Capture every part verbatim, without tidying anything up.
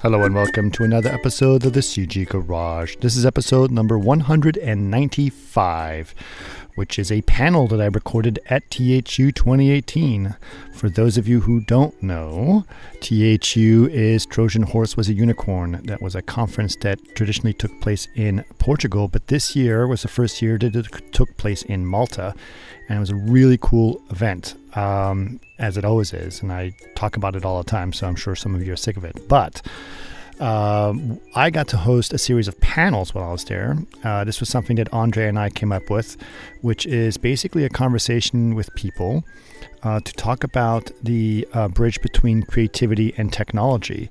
Hello and welcome to another episode of the C G Garage. This is episode number one hundred ninety-five, which is a panel that I recorded at T H U twenty eighteen. For those of you who don't know, T H U is Trojan Horse Was a Unicorn. That was a conference that traditionally took place in Portugal, but this year was the first year that it took place in Malta, and it was a really cool event, um, as it always is, and I talk about it all the time, so I'm sure some of you are sick of it. But Um, I got to host a series of panels while I was there. Uh, this was something that Andre and I came up with, which is basically a conversation with people uh, to talk about the uh, bridge between creativity and technology.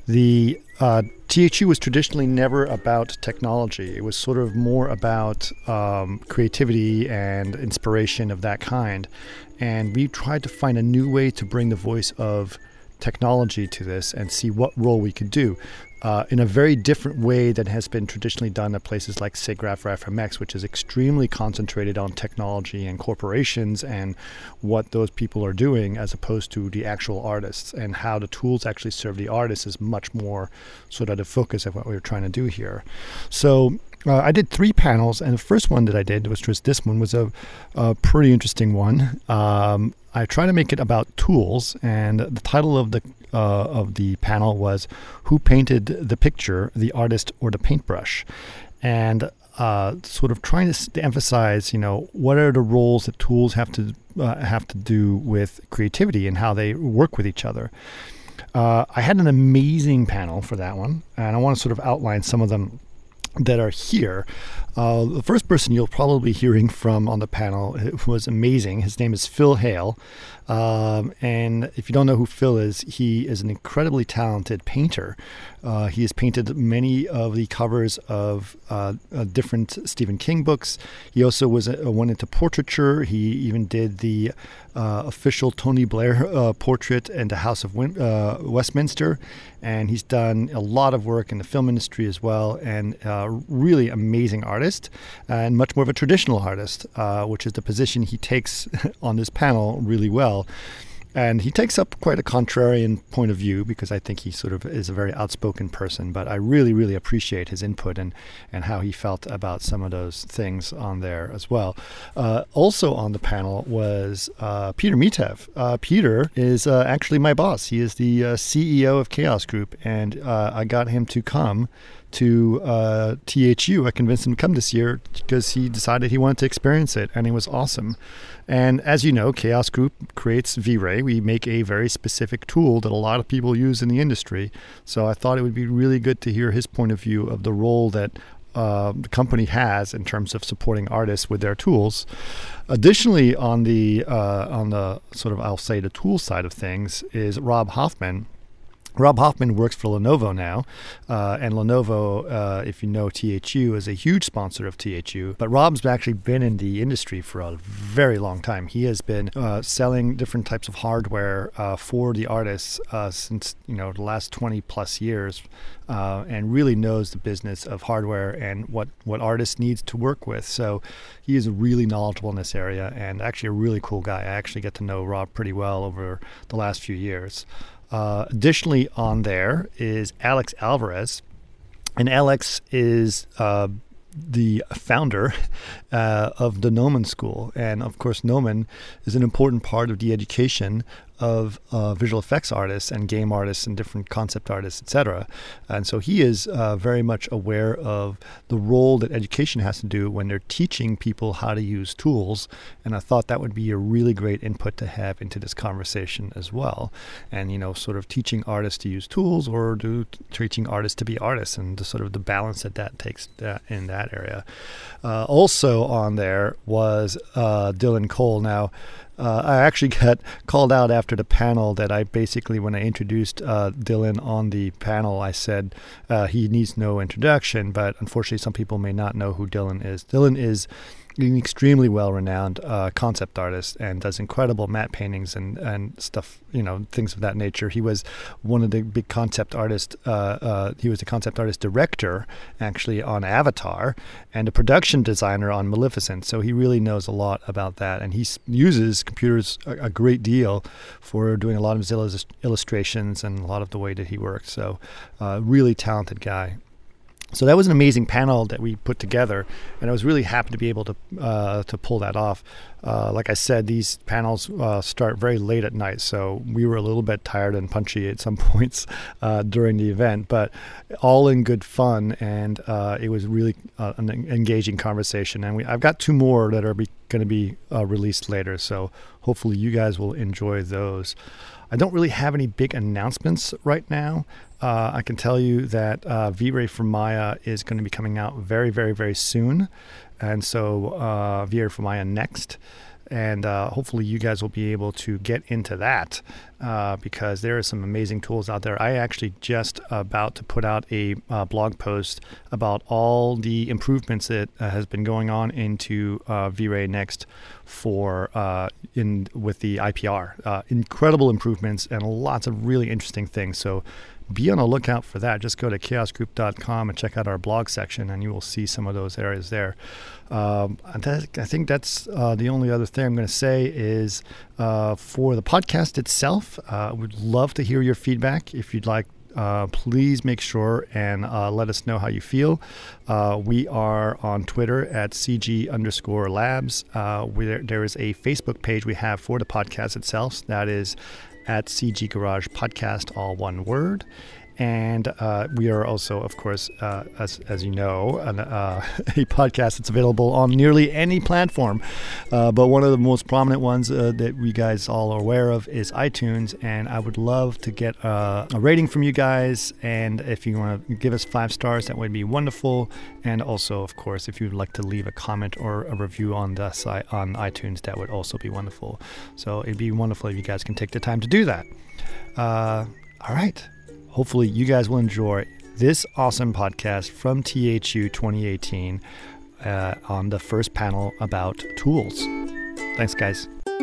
The uh, T H U was traditionally never about technology. It was sort of more about um, creativity and inspiration of that kind. And we tried to find a new way to bring the voice of technology to this and see what role we could do uh, in a very different way than has been traditionally done at places like SIGGRAPH or F M X, which is extremely concentrated on technology and corporations and what those people are doing, as opposed to the actual artists, and how the tools actually serve the artists is much more sort of the focus of what we were trying to do here. So Uh, I did three panels, and the first one that I did, which was this one, was a, a pretty interesting one. Um, I tried to make it about tools, and the title of the uh, of the panel was "Who Painted the Picture, the Artist or the Paintbrush?" And uh, sort of trying to, to emphasize, you know, what are the roles that tools have to uh, have to do with creativity and how they work with each other. Uh, I had an amazing panel for that one, and I want to sort of outline some of them that are here. Uh, the first person you'll probably be hearing from on the panel was amazing. His name is Phil Hale. Um, and if you don't know who Phil is, he is an incredibly talented painter. Uh, he has painted many of the covers of uh, uh, different Stephen King books. He also was a, went into portraiture. He even did the uh, official Tony Blair uh, portrait in the House of Win- uh, Westminster. And he's done a lot of work in the film industry as well, and uh, really amazing artist, and much more of a traditional artist, uh, which is the position he takes on this panel really well. And he takes up quite a contrarian point of view, because I think he sort of is a very outspoken person, but I really, really appreciate his input and, and how he felt about some of those things on there as well. Uh, also on the panel was uh, Peter Mitev. Uh, Peter is uh, actually my boss. He is the uh, C E O of Chaos Group, and uh, I got him to come to uh, T H U. I convinced him to come this year because he decided he wanted to experience it, and it was awesome. And as you know, Chaos Group creates V-Ray. We make a very specific tool that a lot of people use in the industry. So I thought it would be really good to hear his point of view of the role that uh, the company has in terms of supporting artists with their tools. Additionally, on the uh, on the sort of, I'll say, the tool side of things is Rob Hoffman. Rob Hoffman works for Lenovo now, uh, and Lenovo, uh, if you know T H U, is a huge sponsor of T H U. But Rob's actually been in the industry for a very long time. He has been uh, selling different types of hardware uh, for the artists uh, since you know the last twenty plus years, uh, and really knows the business of hardware and what what artists need to work with. So he is really knowledgeable in this area, and actually a really cool guy. I actually get to know Rob pretty well over the last few years. Uh, additionally on there is Alex Alvarez, and Alex is uh, the founder uh, of the Gnomon School. And of course, Gnomon is an important part of the education of uh, visual effects artists and game artists and different concept artists, et cetera. And so he is uh, very much aware of the role that education has to do when they're teaching people how to use tools. And I thought that would be a really great input to have into this conversation as well. And, you know, sort of teaching artists to use tools, or do, teaching artists to be artists, and the sort of the balance that that takes that in that area. Uh, also on there was uh, Dylan Cole. Now, Uh, I actually got called out after the panel that I basically, when I introduced uh, Dylan on the panel, I said uh, he needs no introduction, but unfortunately some people may not know who Dylan is. Dylan is an extremely well-renowned uh, concept artist and does incredible matte paintings and, and stuff, you know, things of that nature. He was one of the big concept artists. Uh, uh, he was the concept artist director, actually, on Avatar, and a production designer on Maleficent. So he really knows a lot about that, and he s- uses computers a, a great deal for doing a lot of his illus- illustrations and a lot of the way that he works. So, uh, really talented guy. So that was an amazing panel that we put together, and I was really happy to be able to uh, to pull that off. Uh, like I said, these panels uh, start very late at night, so we were a little bit tired and punchy at some points uh, during the event, but all in good fun, and uh, it was really uh, an engaging conversation. And we, I've got two more that are going to be uh, released later, so hopefully you guys will enjoy those. I don't really have any big announcements right now. Uh, I can tell you that uh, V-Ray for Maya is going to be coming out very, very, very soon. And so uh, V-Ray for Maya next. And uh, hopefully you guys will be able to get into that uh, because there are some amazing tools out there. I actually just about to put out a uh, blog post about all the improvements that uh, has been going on into uh, V-Ray Next for uh, in with the I P R. Uh, incredible improvements and lots of really interesting things. So be on the lookout for that. Just go to chaos group dot com and check out our blog section, and you will see some of those areas there. Um, and that, I think that's uh, the only other thing I'm going to say is uh, for the podcast itself, I uh, would love to hear your feedback. If you'd like, uh, please make sure and uh, let us know how you feel. Uh, we are on Twitter at C G underscore labs. Uh, where there is a Facebook page we have for the podcast itself. That is at C G Garage Podcast, all one word. And uh, we are also, of course, uh, as as you know, an, uh, a podcast that's available on nearly any platform. Uh, but one of the most prominent ones uh, that we guys all are aware of is iTunes. And I would love to get uh, a rating from you guys. And if you want to give us five stars, that would be wonderful. And also, of course, if you'd like to leave a comment or a review on the site on iTunes, that would also be wonderful. So it'd be wonderful if you guys can take the time to do that. Uh, all right. Hopefully you guys will enjoy this awesome podcast from T H U twenty eighteen uh, on the first panel about tools. Thanks, guys.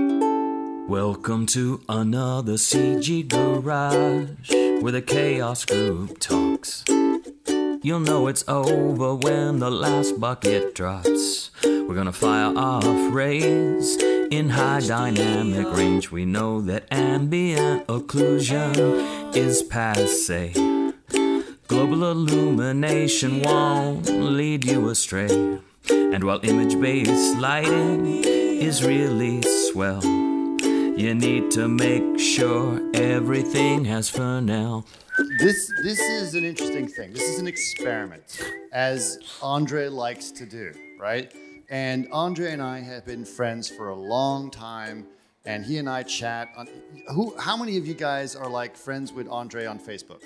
Welcome to another C G Garage where the Chaos Group talks. You'll know it's over when the last bucket drops. We're gonna fire off rays in high dynamic range. We know that ambient occlusion is passe. Global illumination won't lead you astray. And while image-based lighting is really swell, you need to make sure everything has Fresnel. This this is an interesting thing. This is an experiment, as Andre likes to do, right? And Andre and I have been friends for a long time, and he and I chat on. Who? How many of you guys are like friends with Andre on Facebook?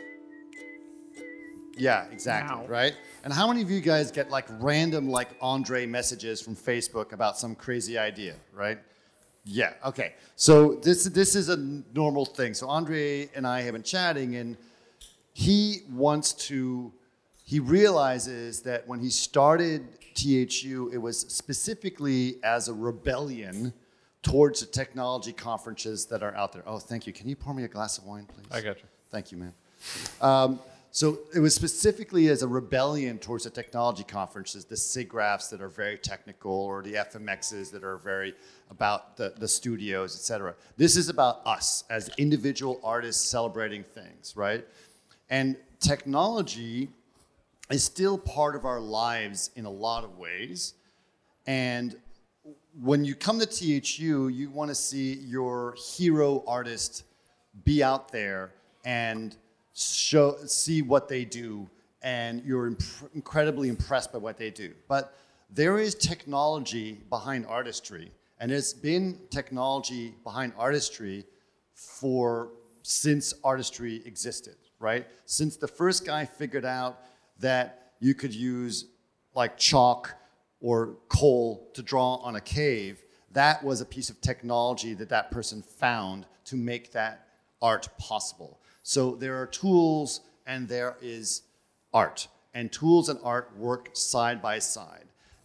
Yeah, exactly, wow. Right? And how many of you guys get like random like Andre messages from Facebook about some crazy idea, right? Yeah, okay. So this this is a normal thing. So Andre and I have been chatting, and he wants to, he realizes that when he started T H U, it was specifically as a rebellion towards the technology conferences that are out there. Oh, thank you. Can you pour me a glass of wine, please? I got you. Thank you, man. Um, so it was specifically as a rebellion towards the technology conferences, the SIGGRAPHs that are very technical, or the F M Xs that are very about the, the studios, et cetera. This is about us as individual artists celebrating things, right? And technology is still part of our lives in a lot of ways. And when you come to T H U, you want to see your hero artist be out there and show, see what they do, and you're imp- incredibly impressed by what they do. But there is technology behind artistry, and there's been technology behind artistry for since artistry existed, right? Since the first guy figured out that you could use like chalk or coal to draw on a cave, that was a piece of technology that that person found to make that art possible. So there are tools and there is art, and tools and art work side by side.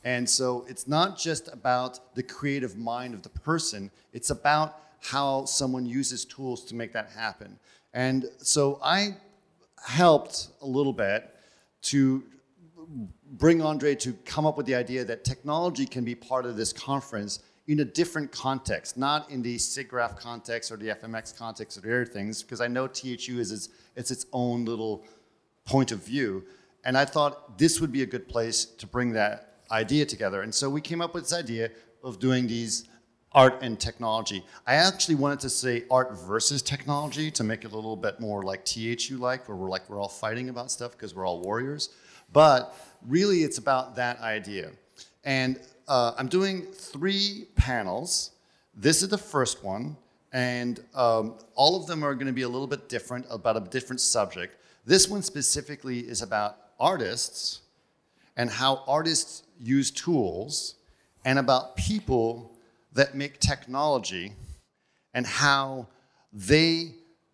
And so it's not just about the creative mind of the person, it's about how someone uses tools to make that happen. And so I helped a little bit to bring Andre to come up with the idea that technology can be part of this conference in a different context, not in the SIGGRAPH context or the F M X context or the other things, because I know T H U is its, it's its own little point of view. And I thought this would be a good place to bring that idea together. And so we came up with this idea of doing these art and technology. I actually wanted to say art versus technology to make it a little bit more like T H U-like, where we're like we're all fighting about stuff because we're all warriors. But really, it's about that idea. And uh, I'm doing three panels. This is the first one, and um, all of them are going to be a little bit different, about a different subject. This one specifically is about artists and how artists use tools, and about people that make technology and how they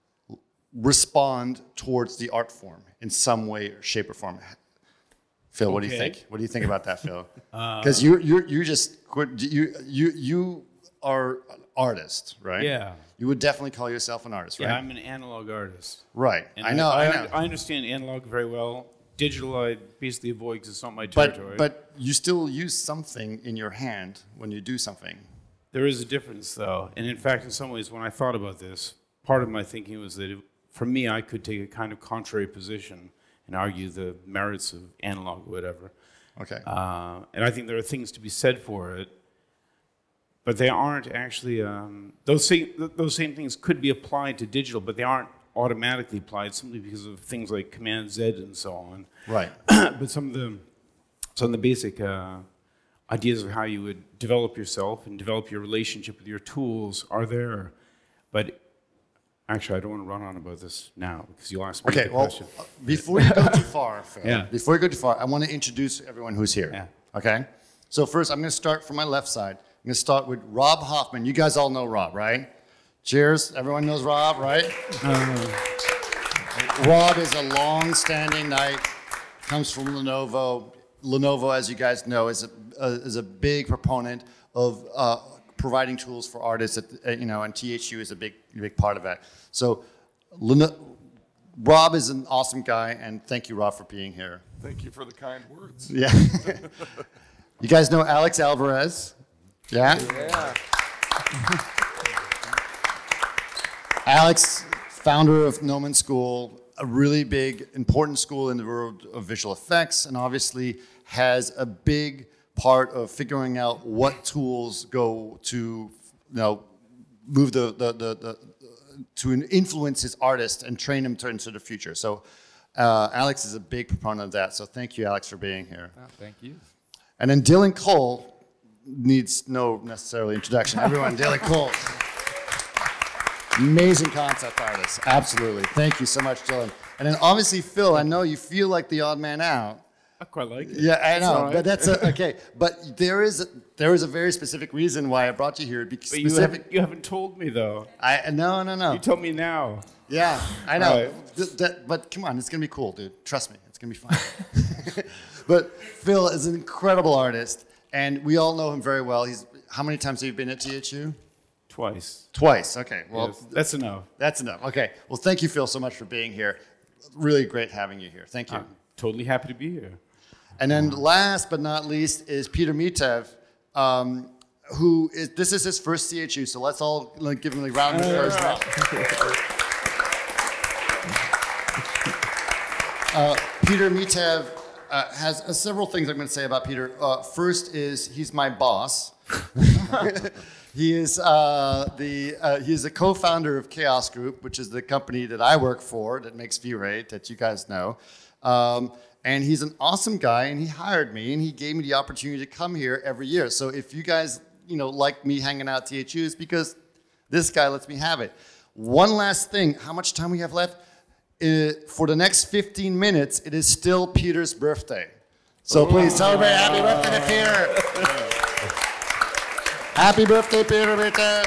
respond towards the art form in some way, or shape, or form. Phil, okay. What do you think? What do you think about that, Phil? Because uh, you you you just you you you are an artist, right? Yeah. You would definitely call yourself an artist, right? Yeah, I'm an analog artist. Right. And I know. I, I know. I understand analog very well. Digital, I basically avoid because it's not my territory. But but you still use something in your hand when you do something. There is a difference, though. And in fact, in some ways, when I thought about this, part of my thinking was that, if, for me, I could take a kind of contrary position and argue the merits of analog or whatever. Okay. Uh, and I think there are things to be said for it, but they aren't actually, um, those, same, those same things could be applied to digital, but they aren't automatically applied simply because of things like Command Z and so on. Right. But some of the, some of the basic uh, ideas of how you would develop yourself and develop your relationship with your tools are there. But actually, I don't want to run on about this now because you'll ask me okay, the well, question. Uh, before you go too far, Phil, yeah. before you go too far, I want to introduce everyone who's here. Yeah. Okay? So first, I'm going to start from my left side. I'm going to start with Rob Hoffman. You guys all know Rob, right? Cheers. Everyone knows Rob, right? Uh, Rob is a long-standing knight, comes from Lenovo. Lenovo, as you guys know, is a, uh, is a big proponent of uh, providing tools for artists, at, uh, you know, and T H U is a big, big part of that. So Leno Rob is an awesome guy, and thank you, Rob, for being here. Thank you for the kind words. Yeah. You guys know Alex Alvarez? Yeah? Yeah. Alex, founder of Gnomon School, a really big, important school in the world of visual effects, and obviously has a big part of figuring out what tools go to, you know, move the, the, the, the to influence his artist and train him to into the future. So uh, Alex is a big proponent of that. So thank you, Alex, for being here. Oh, thank you. And then Dylan Cole needs no necessarily introduction. Everyone, Dylan Cole. Amazing concept artist, absolutely. Thank you so much, Dylan. And then obviously, Phil, I know you feel like the odd man out. I quite like it. Yeah, I know, right. but that's a, okay. But there is a, there is a very specific reason why I brought you here. Because but you specific, haven't, you haven't told me though. I no no no. You told me now. Yeah, I know. Right. Th that, but come on, it's gonna be cool, dude. Trust me, it's gonna be fun. But Phil is an incredible artist, and we all know him very well. He's how many times have you been at T H U? Twice. Twice. Okay. Well, yes, that's enough. That's enough. Okay. Well, thank you, Phil, so much for being here. Really great having you here. Thank you. I'm totally happy to be here. And then last but not least is Peter Mitev, um, who is, this is his first C H U, so let's all like, give him a round of applause. uh, Peter Mitev uh, has uh, several things I'm going to say about Peter. Uh, first is he's my boss. He is uh, the uh, he is a co-founder of Chaos Group, which is the company that I work for that makes V-Ray that you guys know. Um, and he's an awesome guy, and he hired me, and he gave me the opportunity to come here every year. So if you guys you know like me hanging out at T H U, it's because this guy lets me have it. One last thing, how much time we have left? Uh, for the next fifteen minutes, it is still Peter's birthday. So please celebrate happy birthday to Peter. Happy birthday, Peter, Peter.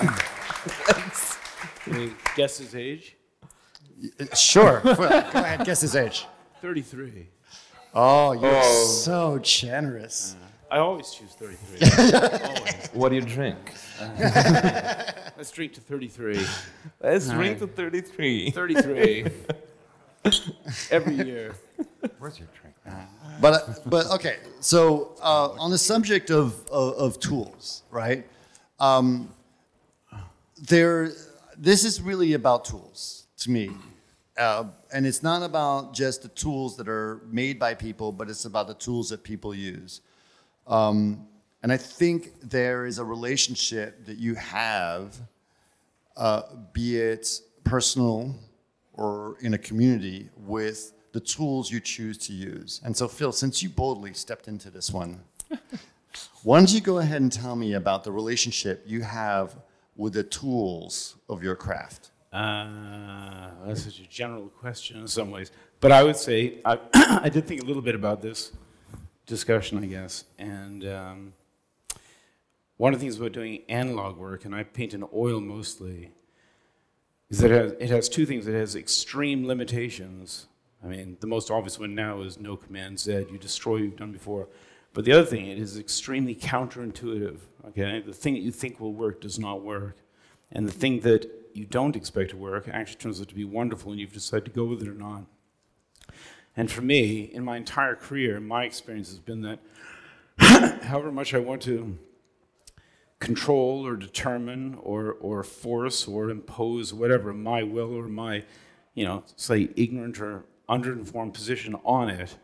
Can you guess his age? Sure. Go ahead, guess his age. thirty-three. Oh, you're oh. so generous. I always choose thirty-three. Always. What do you drink? Let's drink to thirty-three. Let's All drink right. to thirty-three. thirty-three. Every year. Where's your drink? But but okay, so uh, on the subject of, of of tools, right? Um, there, this is really about tools to me, uh, and it's not about just the tools that are made by people, but it's about the tools that people use. Um, and I think there is a relationship that you have, uh, be it personal or in a community, with the tools you choose to use. And so, Phil, since you boldly stepped into this one, why don't you go ahead and tell me about the relationship you have with the tools of your craft? Uh, that's such a general question in some ways. But I would say, I, I did think a little bit about this discussion, I guess. And um, one of the things about doing analog work, and I paint in oil mostly, is that it has, it has two things. It has extreme limitations. I mean, the most obvious one now is no Command Z. You destroy what you've done before. But the other thing, it is extremely counterintuitive, okay? The thing that you think will work does not work. And the thing that you don't expect to work actually turns out to be wonderful, and you've decided to go with it or not. And for me, in my entire career, my experience has been that however much I want to control or determine or, or force or impose whatever, my will or my, you know, say ignorant or underinformed position on it,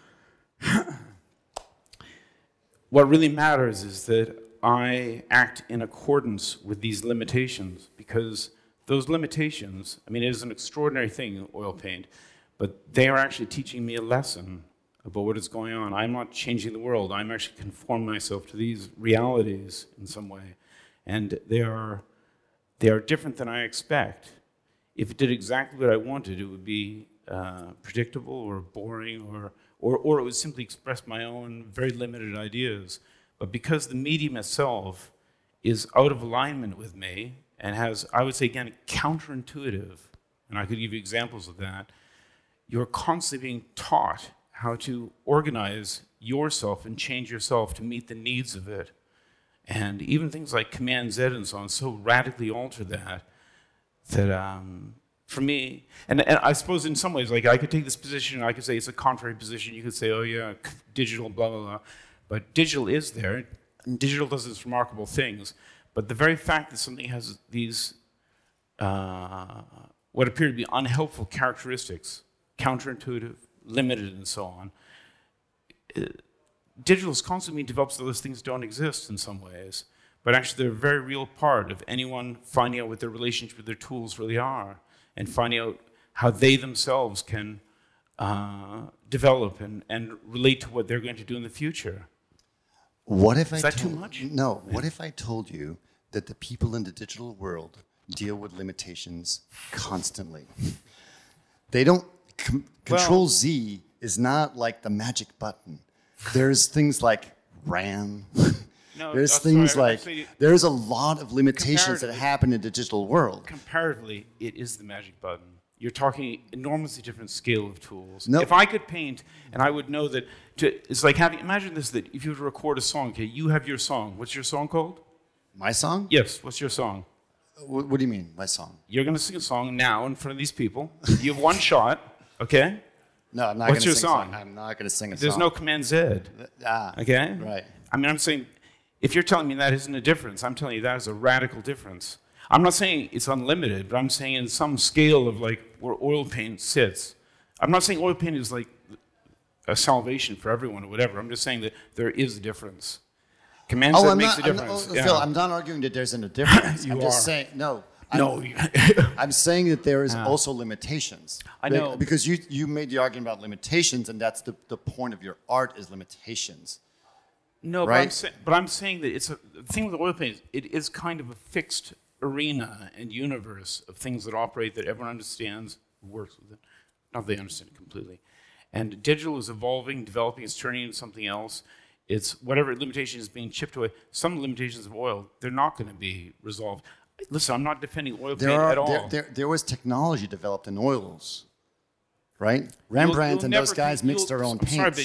what really matters is that I act in accordance with these limitations, because those limitations, I mean, it is an extraordinary thing, oil paint, but they are actually teaching me a lesson about what is going on. I'm not changing the world. I'm actually conforming myself to these realities in some way. And they are, they are different than I expect. If it did exactly what I wanted, it would be uh, predictable or boring, or, or, or it would simply express my own very limited ideas. But because the medium itself is out of alignment with me and has, I would say again, counterintuitive, and I could give you examples of that, you're constantly being taught how to organize yourself and change yourself to meet the needs of it. And even things like Command Z and so on so radically alter that, that um, for me, and, and I suppose in some ways, like I could take this position, I could say it's a contrary position, you could say, oh yeah, digital, blah, blah, blah. But digital is there, and digital does its remarkable things. But the very fact that something has these, uh, what appear to be unhelpful characteristics, counterintuitive, limited, and so on, uh, digital is constantly being developed so those things don't exist in some ways. But actually they're a very real part of anyone finding out what their relationship with their tools really are, and finding out how they themselves can uh, develop and, and relate to what they're going to do in the future. What if Is I that told, too much? No. What if I told you that the people in the digital world deal with limitations constantly? They don't. Com- Control Well- Z is not like the magic button. There's things like RAM. No, There's oh, things sorry, I- like actually- there's a lot of limitations that Comparatively- happen in the digital world. Comparatively, it is the magic button. You're talking enormously different scale of tools. No. If I could paint, and I would know that, to, it's like having, imagine this, that if you were to record a song, okay, you have your song. What's your song called? My song? Yes, what's your song? What, what do you mean, my song? You're going to sing a song now in front of these people. You have one shot, okay? No, I'm not What's going to your sing song? a song. I'm not going to sing a There's song. no Command Z, Ah, okay? right. I mean, I'm saying, if you're telling me that isn't a difference, I'm telling you that is a radical difference. I'm not saying it's unlimited, but I'm saying in some scale of like where oil paint sits. I'm not saying oil paint is like a salvation for everyone or whatever. I'm just saying that there is a difference. Command Z Oh, I'm makes not, a I'm, difference. oh, yeah. Phil, I'm not arguing that there's a difference. You I'm just are. saying, no. I'm, no, I'm saying that there is also limitations. I Be- know. Because you, you made the argument about limitations, and that's the, the point of your art is limitations. no, but I'm, right? say, but I'm saying that it's a the thing with oil paint. Is it is kind of a fixed arena and universe of things that operate that everyone understands, works with it. Not that they understand it completely. And digital is evolving, developing, it's turning into something else. It's whatever limitation is being chipped away. Some limitations of oil, they're not going to be resolved. Listen, I'm not defending oil There, paint are, at all. there, there, there was technology developed in oils, right? Rembrandt You'll- you'll and those never guys con- mixed you'll- their own I'm sorry, paints.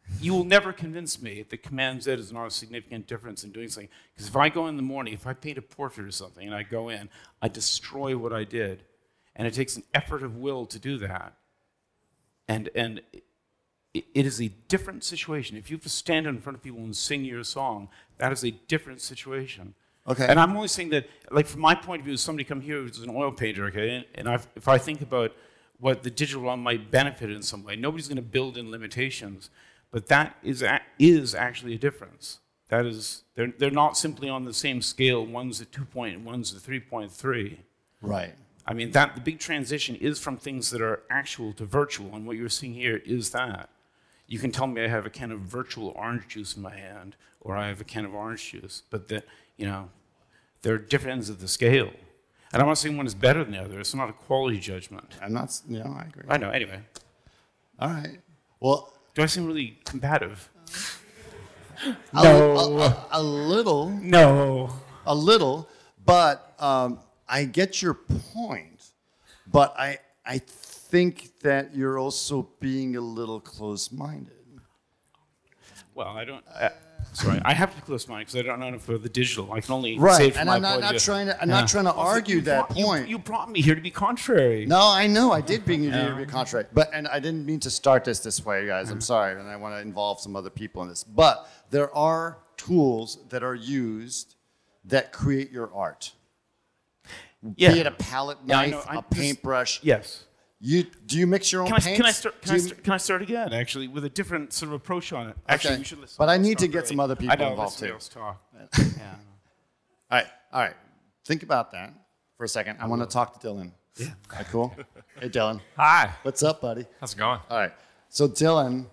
you will never convince me that Command Z is not a significant difference in doing something. Because if I go in the morning, if I paint a portrait or something, and I go in, I destroy what I did. And it takes an effort of will to do that. And and it, it is a different situation. If you have to stand in front of people and sing your song, that is a different situation. Okay. And I'm only saying that, like, from my point of view, somebody come here who's an oil painter, okay, and, and I've, if I think about what the digital realm might benefit in some way, nobody's going to build in limitations, but that is a, is actually a difference. That is, they're they're not simply on the same scale. One's a two point, and one's a three point three. Right. I mean, that the big transition is from things that are actual to virtual, and what you're seeing here is that. You can tell me I have a can of virtual orange juice in my hand, or I have a can of orange juice, but that, you know, there are different ends of the scale. And I'm not saying one is better than the other. It's not a quality judgment. I'm not, you know, I agree. I know, anyway. All right. Well, Do I seem really combative? a, No. a, a, a little, No. a little, but um, I get your point. But I, I think that you're also being a little close-minded. Well, I don't... Uh, sorry, I have to be close-minded because I don't know enough about the digital. I can only say Right, from and my I'm not, point not of view. trying to. I'm Yeah. not trying to argue You that brought- you- point. You brought me here to be contrary. No, I know. I did bring you to be contrary. But and I didn't mean to start this this way, guys. I'm sorry, and I want to involve some other people in this. But there are tools that are used that create your art. Yeah. Be it a palette Yeah, I knife, know. I a just- paintbrush. Yes. You do you mix your own Can I, paints? can I start? Can Do I, you- start, can I start again? Actually, with a different sort of approach on it. Actually, Okay. we should listen. But I Let's need to not get really- some other people I know, involved, let too. somebody else talk. Yeah. All right, all right. Think about that for a second. I, want to talk to Dylan. Yeah. All right, cool. Hey, Dylan. Hi. What's up, buddy? How's it going? All right. So, Dylan,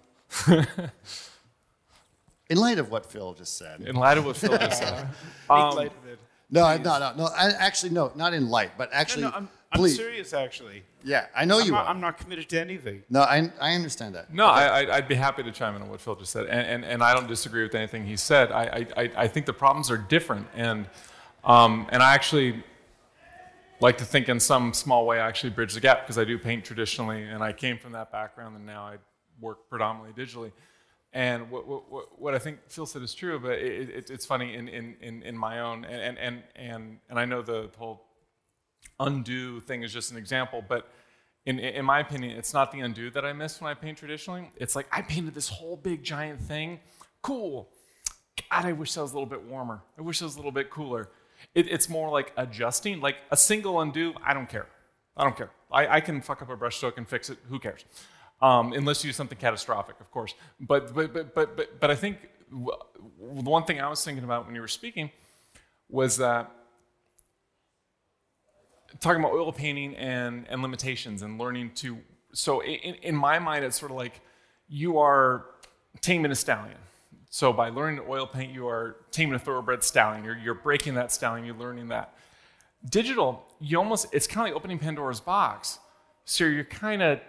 in light of what Phil just said. In light of what Phil just said. Um, Make light of it. No, I- no, no, no. I, actually, no, not in light, but actually, No, no, I'm, I'm please. serious, actually. Yeah, I know I'm you not, are. I'm not committed to anything. No, I, I understand that. no, I, I- I'd be happy to chime in on what Phil just said, and, and, and I don't disagree with anything he said. I, I, I- I think the problems are different, and um, and I actually like to think in some small way I actually bridge the gap because I do paint traditionally, and I came from that background, and now I work predominantly digitally. And what, what, what I think Phil said is true, but it, it, it's funny in, in, in, in my own, and, and, and, and I know the whole undo thing is just an example, but in, in my opinion, it's not the undo that I miss when I paint traditionally. It's like, I painted this whole big giant thing. Cool. God, I wish that was a little bit warmer. I wish it was a little bit cooler. It, it's more like adjusting. Like a single undo, I don't care. I don't care. I, I can fuck up a brush stroke and fix it. Who cares? Um, unless you do something catastrophic, of course. But but but but but, but I think w- the one thing I was thinking about when you were speaking was that talking about oil painting and, and limitations and learning to. So in, in my mind, it's sort of like you are taming a stallion. So by learning to oil paint, you are taming a thoroughbred stallion. You're, you're breaking that stallion. You're learning that. Digital, you almost, it's kind of like opening Pandora's box. So you're kind of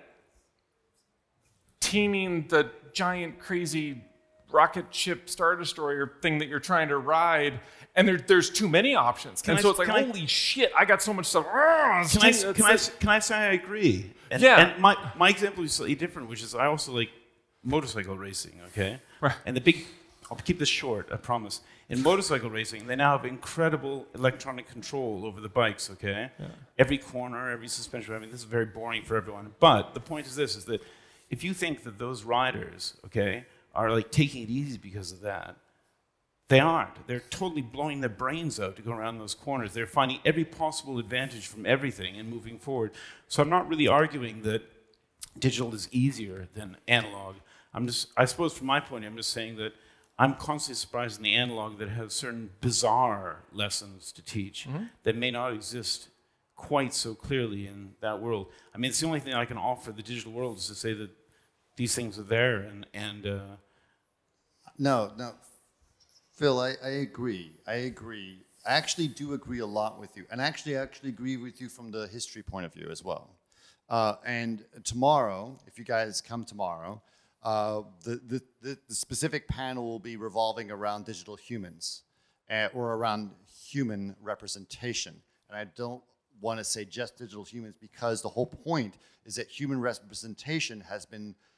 taming the giant, crazy rocket ship Star Destroyer thing that you're trying to ride, and there, there's too many options. Can and I- so it's like, can I- holy shit, I got so much stuff. Ah, Can I, it's can, I, like- can I say I agree? And, Yeah. And my, my example is slightly different, which is I also like motorcycle racing, okay? Right. And the big, I'll keep this short, I promise. In motorcycle racing, they now have incredible electronic control over the bikes, okay? Yeah. Every corner, every suspension, I mean, this is very boring for everyone. But the point is this, is that if you think that those riders, okay, are like taking it easy because of that, they aren't. They're totally blowing their brains out to go around those corners. They're finding every possible advantage from everything and moving forward. So I'm not really arguing that digital is easier than analog. I'm just, I suppose from my point, I'm just saying that I'm constantly surprised in the analog that has certain bizarre lessons to teach mm-hmm. that may not exist quite so clearly in that world. I mean, it's the only thing I can offer the digital world is to say that these things are there and... and uh, No, no. Phil, I, I agree. I agree. I actually do agree a lot with you. And actually, I actually agree with you from the history point of view as well. Uh, and tomorrow, if you guys come tomorrow, uh, the, the, the, the specific panel will be revolving around digital humans uh, or around human representation. And I don't want to say just digital humans because the whole point is that human representation has been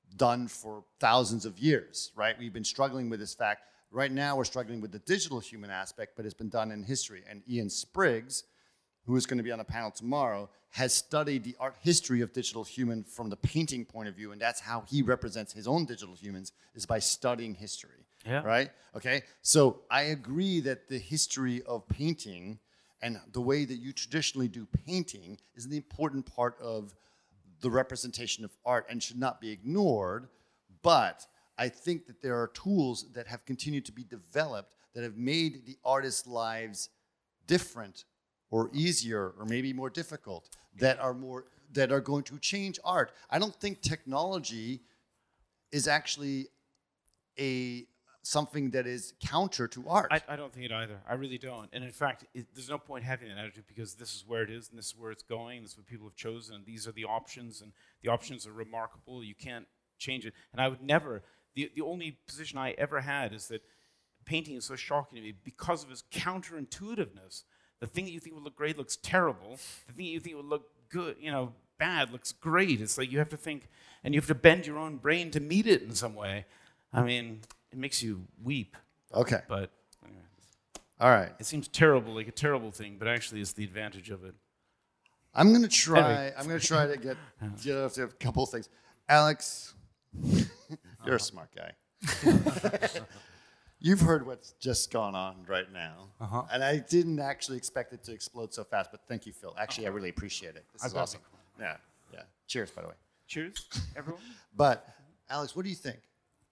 done for thousands of years, right? We've been struggling with this fact. Right now, we're struggling with the digital human aspect, but it's been done in history. And Ian Spriggs, who is going to be on a panel tomorrow, has studied the art history of digital human from the painting point of view, and that's how he represents his own digital humans, is by studying history, Yeah. right? Okay, so I agree that the history of painting and the way that you traditionally do painting is an important part of the representation of art and should not be ignored, but I think that there are tools that have continued to be developed that have made the artists' lives different or easier or maybe more difficult, that are more that are going to change art. I don't think technology is actually a something that is counter to art. I, I don't think it either. I really don't. And in fact, it, there's no point having that attitude because this is where it is and this is where it's going. This is what people have chosen and these are the options and the options are remarkable. You can't change it. And I would never, the, the only position I ever had is that painting is so shocking to me because of its counterintuitiveness. The thing that you think would look great looks terrible. The thing that you think would look good, you know, bad looks great. It's like you have to think and you have to bend your own brain to meet it in some way. I mean, it makes you weep. Okay. But anyway, All right. it seems terrible, like a terrible thing, but actually it's the advantage of it. I'm gonna try. Anyway. I'm gonna try to get get up to a couple of things. Alex, you're a smart guy. You've heard what's just gone on right now, Uh-huh. and I didn't actually expect it to explode so fast. But thank you, Phil. Actually, I really appreciate it. This is got awesome. Yeah, yeah. Cheers, by the way. Cheers, everyone. But Alex, what do you think?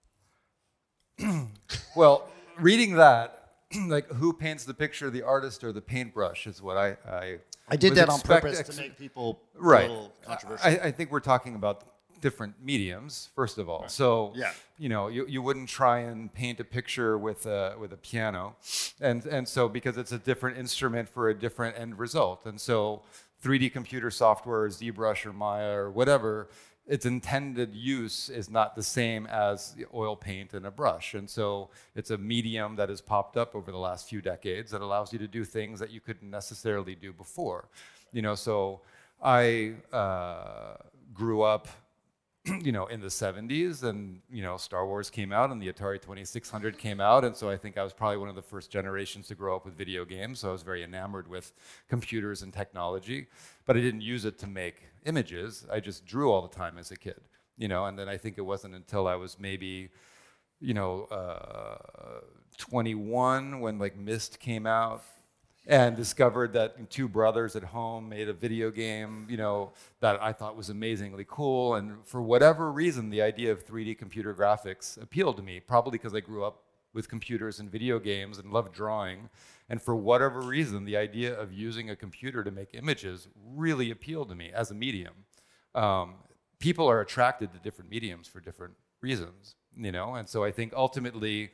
Well, reading that, like who paints the picture, the artist or the paintbrush, is what I I, I did was that on expect- purpose ex- to make people right. a little controversial. I, I think we're talking about different mediums, first of all. So, Yeah. you know, you, you wouldn't try and paint a picture with a, with a piano. And, and so because it's a different instrument for a different end result. And so three D computer software, ZBrush or Maya or whatever, its intended use is not the same as the oil paint and a brush. And so it's a medium that has popped up over the last few decades that allows you to do things that you couldn't necessarily do before. You know, so I uh, grew up you know, in the seventies, and you know, Star Wars came out, and the Atari twenty-six hundred came out, and so I think I was probably one of the first generations to grow up with video games. So I was very enamored with computers and technology, but I didn't use it to make images. I just drew all the time as a kid, you know. And then I think it wasn't until I was maybe, you know, uh, twenty-one when like Myst came out. And discovered that two brothers at home made a video game, you know, that I thought was amazingly cool. And for whatever reason, the idea of three D computer graphics appealed to me, probably because I grew up with computers and video games and loved drawing. And for whatever reason, the idea of using a computer to make images really appealed to me as a medium. Um, people are attracted to different mediums for different reasons, you know. And so I think ultimately,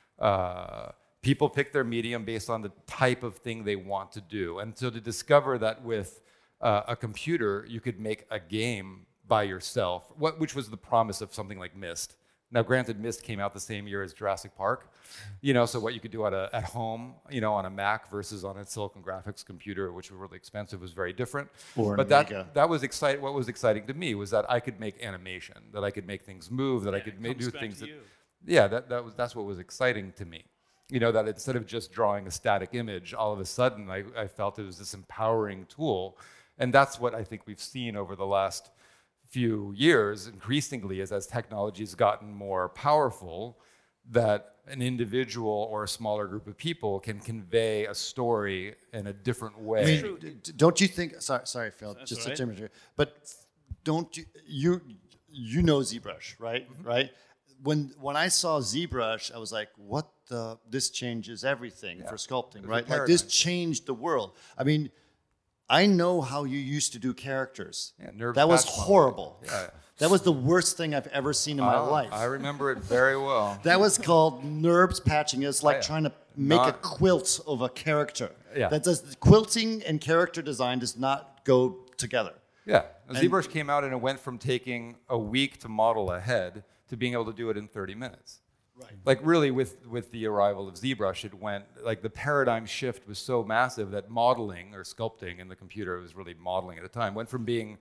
uh, people pick their medium based on the type of thing they want to do. And so to discover that with uh, a computer, you could make a game by yourself, what, which was the promise of something like Myst. Now, granted, Myst came out the same year as Jurassic Park, you know, so what you could do at, a, at home, you know, on a Mac versus on a Silicon Graphics computer, which were really expensive, was very different. Or an but Amiga. that, that was exciting. What was exciting to me was that I could make animation, that I could make things move, that I could ma- do things that, yeah, that, that was, that's what was exciting to me. You know, that instead of just drawing a static image, all of a sudden I, I felt it was this empowering tool. And that's what I think we've seen over the last few years, increasingly, is as technology has gotten more powerful, that an individual or a smaller group of people can convey a story in a different way. I mean, d- d- don't you think? Sorry, sorry, Phil. That's just all to right. jump in here, but don't you you you know ZBrush, right? Mm-hmm. Right. When when I saw ZBrush, I was like, "What the? This changes everything for sculpting, a right? Like this paradigm. changed the world." I mean, I know how you used to do characters. Yeah, nerve that was patch modeling. horrible. Yeah. That was the worst thing I've ever seen in my Oh, life. I remember it very well. That was called NURBS patching. It's like Oh, yeah. trying to make Not- a quilt of a character. Yeah. That does quilting and character design does not go together. Yeah, ZBrush came out and it went from taking a week to model a head to being able to do it in thirty minutes. Right. Like really with, with the arrival of ZBrush, it went, like the paradigm shift was so massive that modeling or sculpting in the computer, it was really modeling at the time, went from being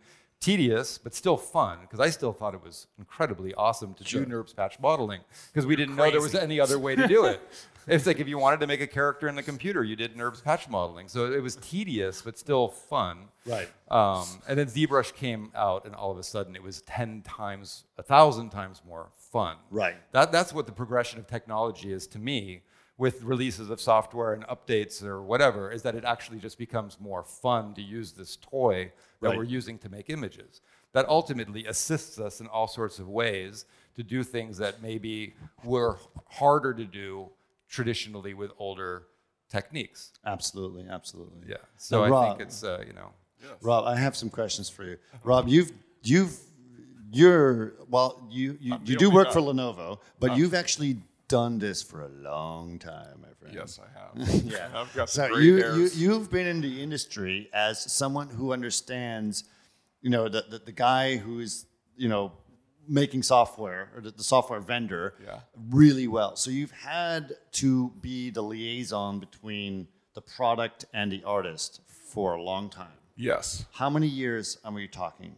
tedious, but still fun, because I still thought it was incredibly awesome to Sure. do NURBS patch modeling, because we didn't know there was any other way to do it. It's like if you wanted to make a character in the computer, you did NURBS patch modeling. So it was tedious, but still fun. Right. Um, and then ZBrush came out, and all of a sudden it was ten times, a thousand times more fun. Right. That, that's what the progression of technology is to me, with releases of software and updates or whatever, is that it actually just becomes more fun to use this toy that Right. we're using to make images. That ultimately assists us in all sorts of ways to do things that maybe were harder to do traditionally with older techniques. Absolutely, absolutely. Yeah. So Now, I Rob, think it's, uh, you know. Rob, I have some questions for you. Rob, you've you've you're well, you you, I'm you the do only work guy. for Lenovo, but you've actually done this for a long time, my friend. Yes, I have. Yeah. I've got So some great you, you hairs. you've been in the industry as someone who understands, you know, the the, the guy who's, you know, making software, or the, the software vendor, Yeah. really well. So you've had to be the liaison between the product and the artist for a long time. Yes, How many years are we talking?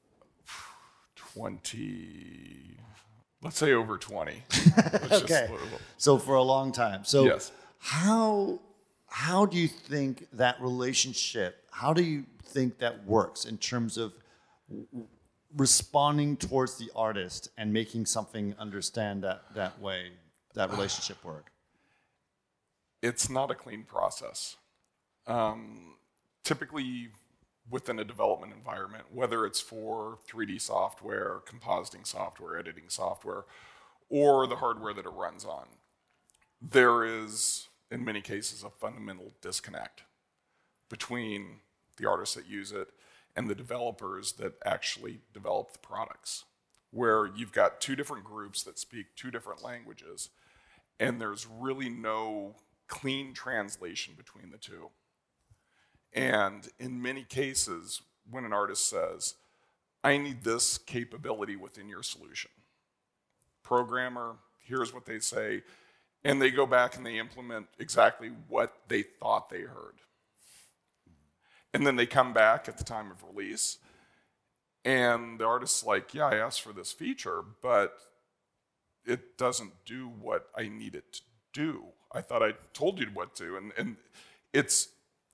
twenty. Let's say over twenty. Let's just- Okay. So for a long time. So Yes. how how do you think that relationship, how do you think that works in terms of w- responding towards the artist and making something understand that that way, that relationship work? It's not a clean process. Um, typically, within a development environment, whether it's for three D software, compositing software, editing software, or the hardware that it runs on, there is, in many cases, a fundamental disconnect between the artists that use it and the developers that actually develop the products, where you've got two different groups that speak two different languages, and there's really no clean translation between the two. And in many cases, when an artist says, I need this capability within your solution, programmer, here's what they say, and they go back and they implement exactly what they thought they heard. And then they come back at the time of release, and the artist's like, yeah, I asked for this feature, but it doesn't do what I need it to do. I thought I told you what to. And, and it's,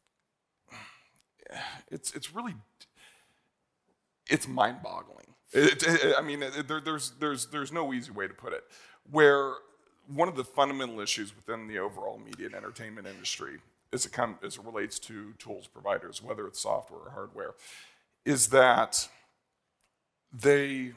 it's, it's really, it's mind-boggling. It, it, I mean, it, there, there's, there's, there's no easy way to put it. Where one of the fundamental issues within the overall media and entertainment industry, as it, come, as it relates to tools providers, whether it's software or hardware, is that they,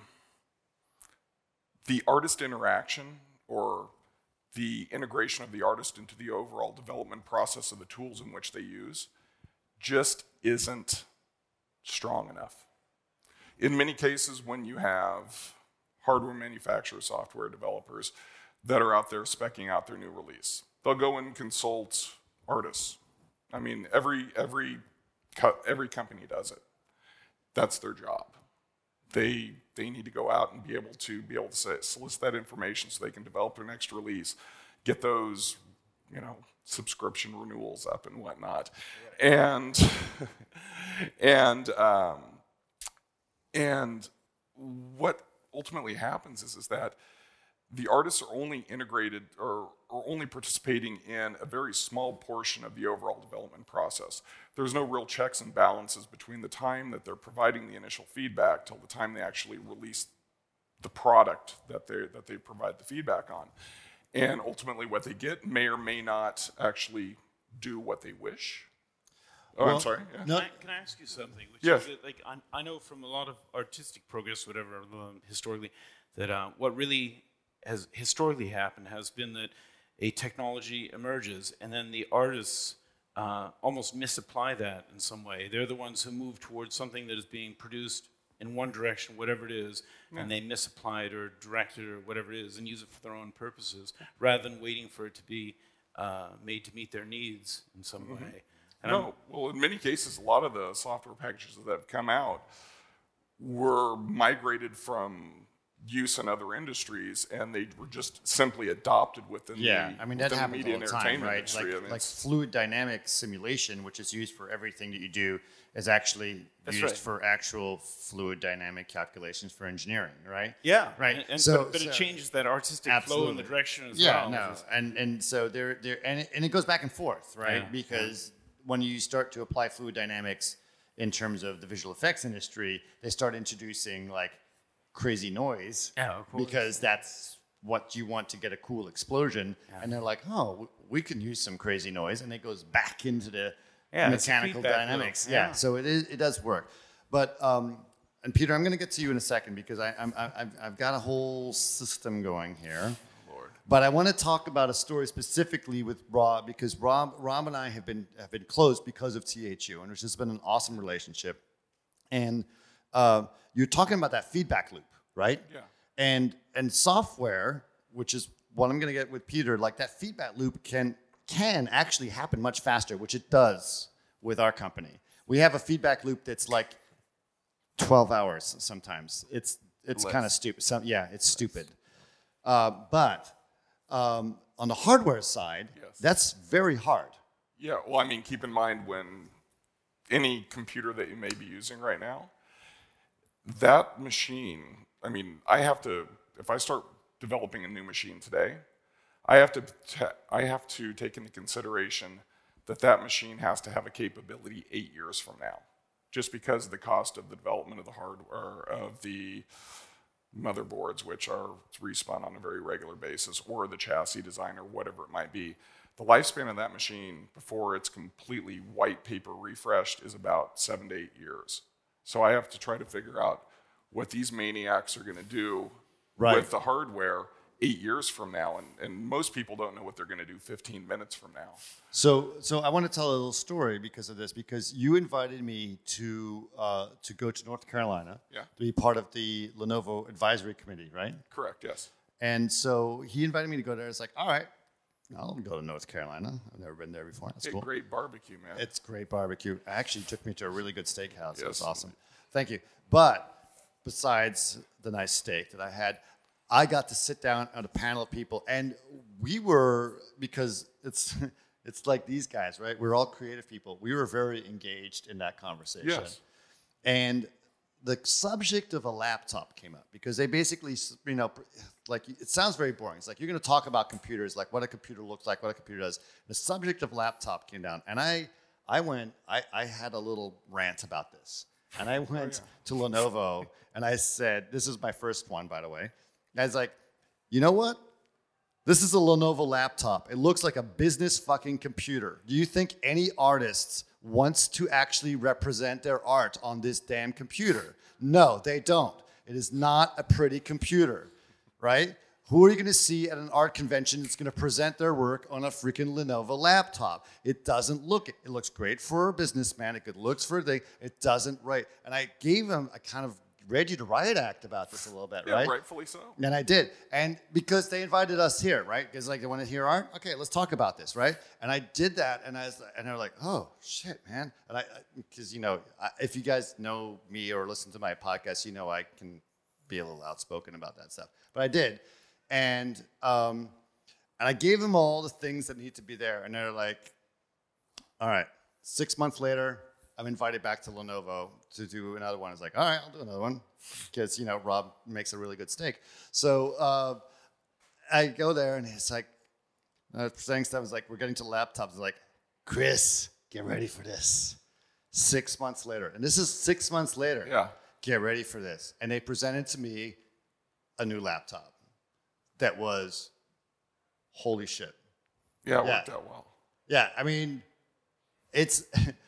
the artist interaction or the integration of the artist into the overall development process of the tools in which they use just isn't strong enough. In many cases, when you have hardware manufacturers, software developers that are out there speccing out their new release, they'll go and consult artists. I mean, every every co- every company does it. That's their job. They they need to go out and be able to be able to say, solicit that information so they can develop their next release, get those, you know, subscription renewals up and whatnot, and and um, and what ultimately happens is is that the artists are only integrated or, or only participating in a very small portion of the overall development process. There's no real checks and balances between the time that they're providing the initial feedback till the time they actually release the product that they that they provide the feedback on. And ultimately what they get may or may not actually do what they wish. Oh, Well, I'm sorry. Yeah. No, Can I, can I ask you something? Which Yes. is that, like, I, I know from a lot of artistic progress, whatever, um, historically, that uh, what really has historically happened has been that a technology emerges and then the artists uh, almost misapply that in some way. They're the ones who move towards something that is being produced in one direction, whatever it is, and they misapply it or direct it or whatever it is and use it for their own purposes rather than waiting for it to be uh, made to meet their needs in some way. And I'm- No, well, in many cases, a lot of the software packages that have come out were migrated from use in other industries, and they were just simply adopted within Yeah, the I mean that within the happens media all the and time, entertainment right? industry. Like, I mean, like it's- fluid dynamics simulation, which is used for everything that you do, is actually That's used right. for actual fluid dynamic calculations for engineering, right? Yeah, Right. And, and So- but, but so- it changes that artistic flow in Absolutely. the direction as Yeah, well. no, which is- and and so there there and it, and it goes back and forth, right? Yeah, Because when you start to apply fluid dynamics in terms of the visual effects industry, they start introducing like crazy noise, Yeah, of course. because that's what you want to get a cool explosion, and they're like, oh, w- we can use some crazy noise, and it goes back into the Yeah, it's a mechanical feedback dynamics. loop. Yeah. Yeah. so it is it does work, but um, and Peter, I'm going to get to you in a second because I, I'm I, I've, I've got a whole system going here. But I want to talk about a story specifically with Rob, because Rob, Rob and I have been have been close because of T H U, and it's just been an awesome relationship. And uh, you're talking about that feedback loop, right? Yeah. And and software, which is what I'm going to get with Peter, like that feedback loop can can actually happen much faster, which it does with our company. We have a feedback loop that's like twelve hours sometimes. It's it's kind of stupid. Some, yeah, it's stupid. Uh, but um, on the hardware side, Yes. that's very hard. Yeah, well, I mean, keep in mind when any computer that you may be using right now, that machine, I mean, I have to, if I start developing a new machine today, I have to, ta- I have to take into consideration that that machine has to have a capability eight years from now, just because of the cost of the development of the hardware, of the motherboards, which are respun on a very regular basis, or the chassis design, or whatever it might be. The lifespan of that machine before it's completely white paper refreshed is about seven to eight years. So I have to try to figure out what these maniacs are going to do Right. with the hardware eight years from now. And, and most people don't know what they're going to do fifteen minutes from now. So, so I want to tell a little story because of this, because you invited me to uh, to go to North Carolina Yeah. to be part of the Lenovo advisory committee, right? Correct, yes. And so he invited me to go there. It's like, all right, I'll go to North Carolina. I've never been there before. That's Hey, cool. great barbecue, man. It's great barbecue. Actually took me to a really good steakhouse. It was Yes. awesome. Thank you. But besides the nice steak that I had, I got to sit down on a panel of people, and we were, because it's it's like these guys, right? We're all creative people. We were very engaged in that conversation. Yes. And the subject of a laptop came up because they basically, you know, like it sounds very boring. It's like you're going to talk about computers, like what a computer looks like, what a computer does. The subject of laptop came down, and I, I went, I, I had a little rant about this, and I went to Lenovo, and I said, this is my first one, by the way. I was like, you know what? This is a Lenovo laptop. It looks like a business fucking computer. Do you think any artist wants to actually represent their art on this damn computer? No, they don't. It is not a pretty computer, right? Who are you going to see at an art convention that's going to present their work on a freaking Lenovo laptop? It doesn't look it. It looks great for a businessman. It looks for a thing. It doesn't right. And I gave him a kind of Ready to Riot Act about this a little bit, Yeah, right? rightfully so. And I did. And because they invited us here, right? Because like they want to hear art. Okay, let's talk about this, right? And I did that, and I was, and they're like, "Oh shit, man!" And I, because you know, I, if you guys know me or listen to my podcast, you know I can be a little outspoken about that stuff. But I did, and um, and I gave them all the things that need to be there, and they're like, "All right." Six months later, I'm invited back to Lenovo to do another one. It's like, all right, I'll do another one because, you know, Rob makes a really good steak. So uh, I go there, and it's like, uh, presenting stuff is like, we're getting to laptops. It's like, Chris, get ready for this. Six months later, and this is six months later. Yeah. Get ready for this. And they presented to me a new laptop that was, holy shit. Yeah, it Yeah. worked out well. Yeah, I mean, it's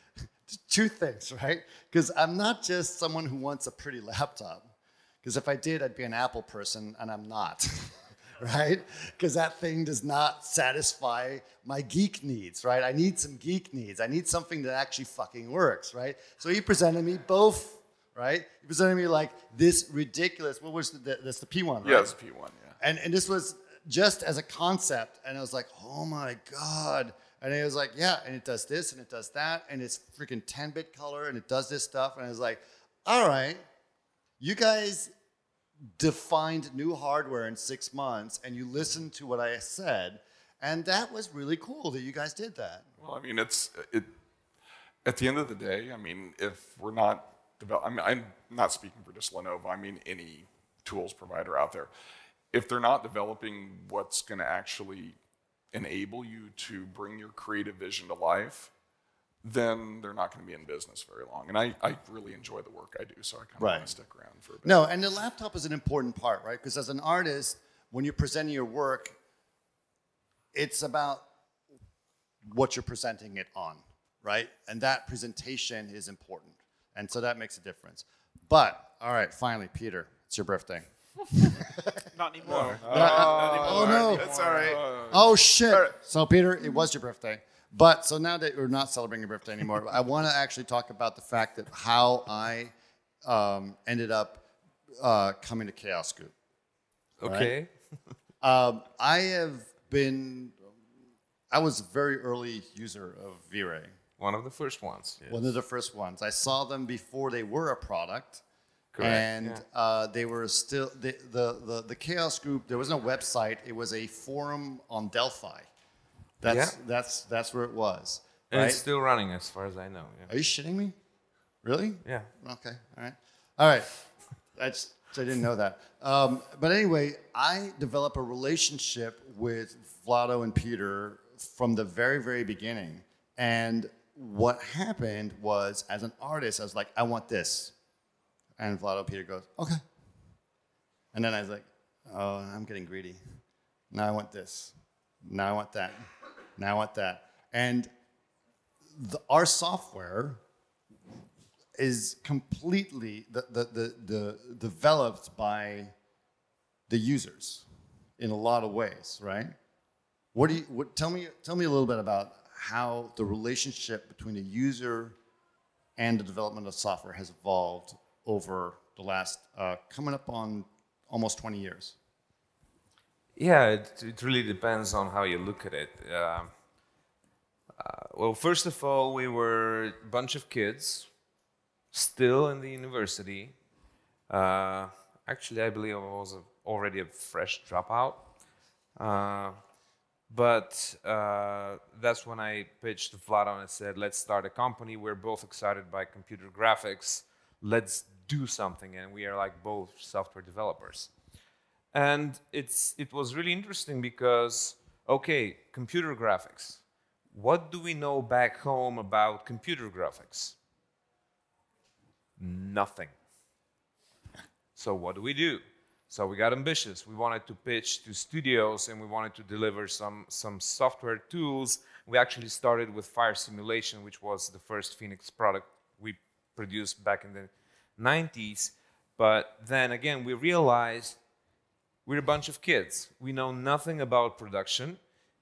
two things, right? Because I'm not just someone who wants a pretty laptop. Because if I did, I'd be an Apple person, and I'm not, right? Because that thing does not satisfy my geek needs, right? I need some geek needs. I need something that actually fucking works, right? So he presented me both, right? He presented me like this ridiculous, what was the, that's the P one, right? Yeah, it's P one, yeah. And and this was just as a concept, and I was like, oh my God. And it was like, yeah, and it does this, and it does that, and it's freaking ten-bit color, and it does this stuff. And I was like, all right, you guys defined new hardware in six months, and you listened to what I said, and that was really cool that you guys did that. Well, I mean, it's it. At the end of the day, I mean, if we're not develop, I mean, I'm not speaking for just Lenovo. I mean, any tools provider out there. If they're not developing what's going to actually enable you to bring your creative vision to life, then they're not going to be in business very long. And I, I really enjoy the work I do, so I kind of Right. want to stick around for a bit. No, and the laptop is an important part, right? Because as an artist, when you're presenting your work, it's about what you're presenting it on, right? And that presentation is important. And so that makes a difference. But, all right, finally, Peter, it's your birthday. Not anymore. Oh, no. That's all right. Oh, shit. So, Peter, it was your birthday. But so now that we're not celebrating your birthday anymore, I want to actually talk about the fact that how I um, ended up uh, coming to Chaos Group. Okay. Um, I have been, I was a very early user of V-Ray. One of the first ones. Yes. One of the first ones. I saw them before they were a product. Correct, And yeah. uh, they were still, the, the, the, the Chaos Group, there was no website. It was a forum on Delphi. That's, Yeah. that's, that's where it was. And Right? it's still running as far as I know. Yeah. Are you shitting me? Really? Yeah. Okay. All right. All right. That's, I didn't know that. Um, but anyway, I developed a relationship with Vlado and Peter from the very, very beginning. And what happened was, as an artist, I was like, I want this. And Vlado and Peter goes, okay. And then I was like, oh, I'm getting greedy. Now I want this. Now I want that. Now I want that. And the, our software is completely the, the, the, the developed by the users in a lot of ways, right? What do you what, tell me? Tell me a little bit about how the relationship between the user and the development of software has evolved over the last uh, coming up on almost twenty years. Yeah, it, it really depends on how you look at it. Uh, uh, well, first of all, we were a bunch of kids still in the university. Uh, actually, I believe I was a, already a fresh dropout. Uh, but uh, that's when I pitched to Vlado and I said, let's start a company. We're both excited by computer graphics. Let's do something. And we are like both software developers. And it's, it was really interesting because, okay, computer graphics. What do we know back home about computer graphics? Nothing. So what do we do? So we got ambitious. We wanted to pitch to studios and we wanted to deliver some, some software tools. We actually started with Fire Simulation, which was the first Phoenix product we produced back in the nineties. But then again, we realized we're a bunch of kids. We know nothing about production.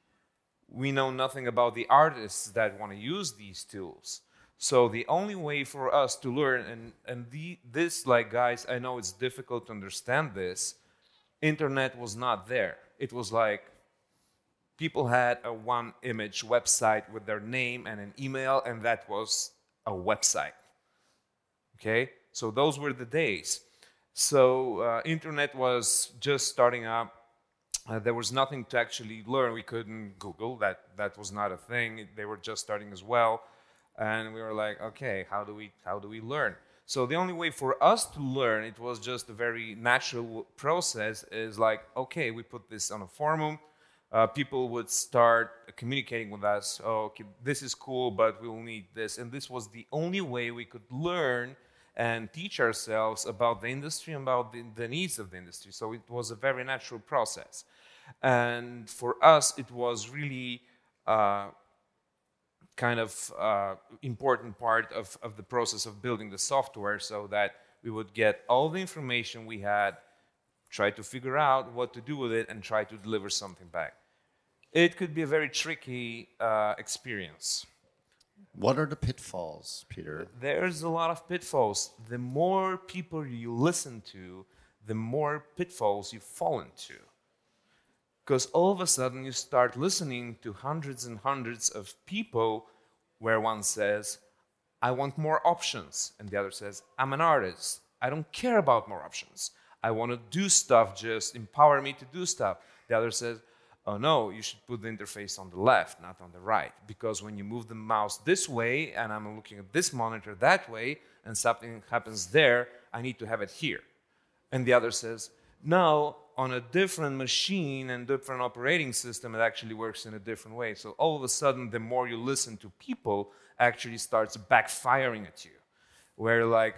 We know nothing about the artists that want to use these tools. So the only way for us to learn, and, and the, this, like, guys, I know it's difficult to understand this, internet was not there. It was like people had a one-image website with their name and an email, and that was a website. Okay? So those were the days. So uh, internet was just starting up. Uh, there was nothing to actually learn. We couldn't Google. That, that was not a thing. They were just starting as well. And we were like, okay, how do we, how do we learn? So the only way for us to learn, it was just a very natural process, is like, okay, we put this on a forum. Uh, people would start communicating with us. Oh, okay, this is cool, but we'll need this. And this was the only way we could learn and teach ourselves about the industry and about the, the needs of the industry. So it was a very natural process. And for us, it was really uh, kind of uh, important part of, of the process of building the software, so that we would get all the information we had, try to figure out what to do with it, and try to deliver something back. It could be a very tricky uh, experience. What are the pitfalls, Peter? There's a lot of pitfalls. The more people you listen to, the more pitfalls you fall into. Because all of a sudden you start listening to hundreds and hundreds of people where one says, I want more options. And the other says, I'm an artist. I don't care about more options. I want to do stuff, just empower me to do stuff. The other says, oh no, you should put the interface on the left, not on the right. Because when you move the mouse this way, and I'm looking at this monitor that way, and something happens there, I need to have it here. And the other says, no, on a different machine and different operating system, it actually works in a different way. So all of a sudden, the more you listen to people, actually starts backfiring at you. Where like,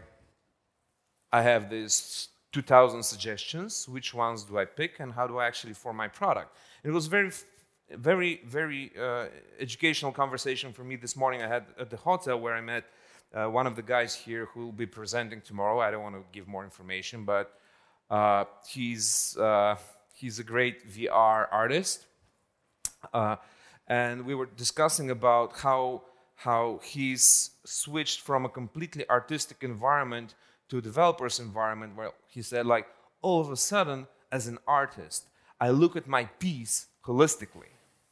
I have these two thousand suggestions, which ones do I pick, and how do I actually form my product? It was very, very, very uh, educational conversation for me this morning. I had at the hotel where I met uh, one of the guys here who will be presenting tomorrow. I don't want to give more information, but uh, he's, uh, he's a great V R artist. Uh, and we were discussing about how, how he's switched from a completely artistic environment to a developer's environment, where he said, like, all of a sudden, as an artist, I look at my piece holistically.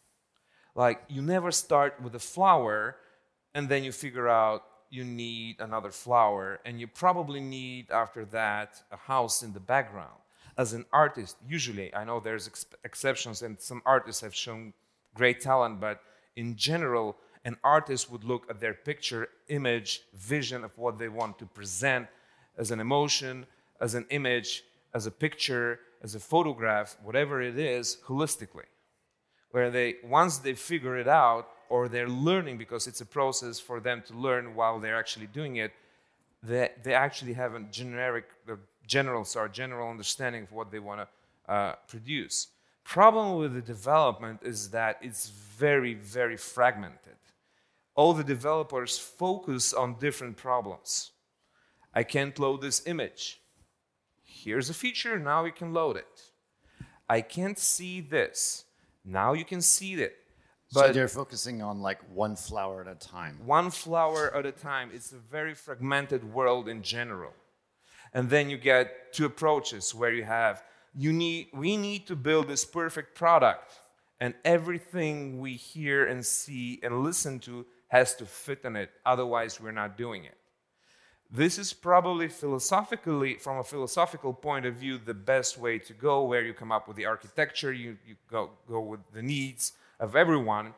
Like, you never start with a flower, and then you figure out you need another flower, and you probably need, after that, a house in the background. As an artist, usually, I know there's ex exceptions, and some artists have shown great talent, but in general, an artist would look at their picture, image, vision of what they want to present, as an emotion, as an image, as a picture, as a photograph, whatever it is, holistically. Where they, once they figure it out, or they're learning, because it's a process for them to learn while they're actually doing it, they, they actually have a generic, uh, general, sorry, general understanding of what they want to uh, produce. Problem with the development is that it's very, very fragmented. All the developers focus on different problems. I can't load this image. Here's a feature, now you can load it. I can't see this. Now you can see it. But so they're focusing on like one flower at a time. One flower at a time. It's a very fragmented world in general. And then you get two approaches where you have, you need, we need to build this perfect product, and everything we hear and see and listen to has to fit in it, otherwise we're not doing it. This is probably philosophically, from a philosophical point of view, the best way to go, where you come up with the architecture, you, you go, go with the needs of everyone,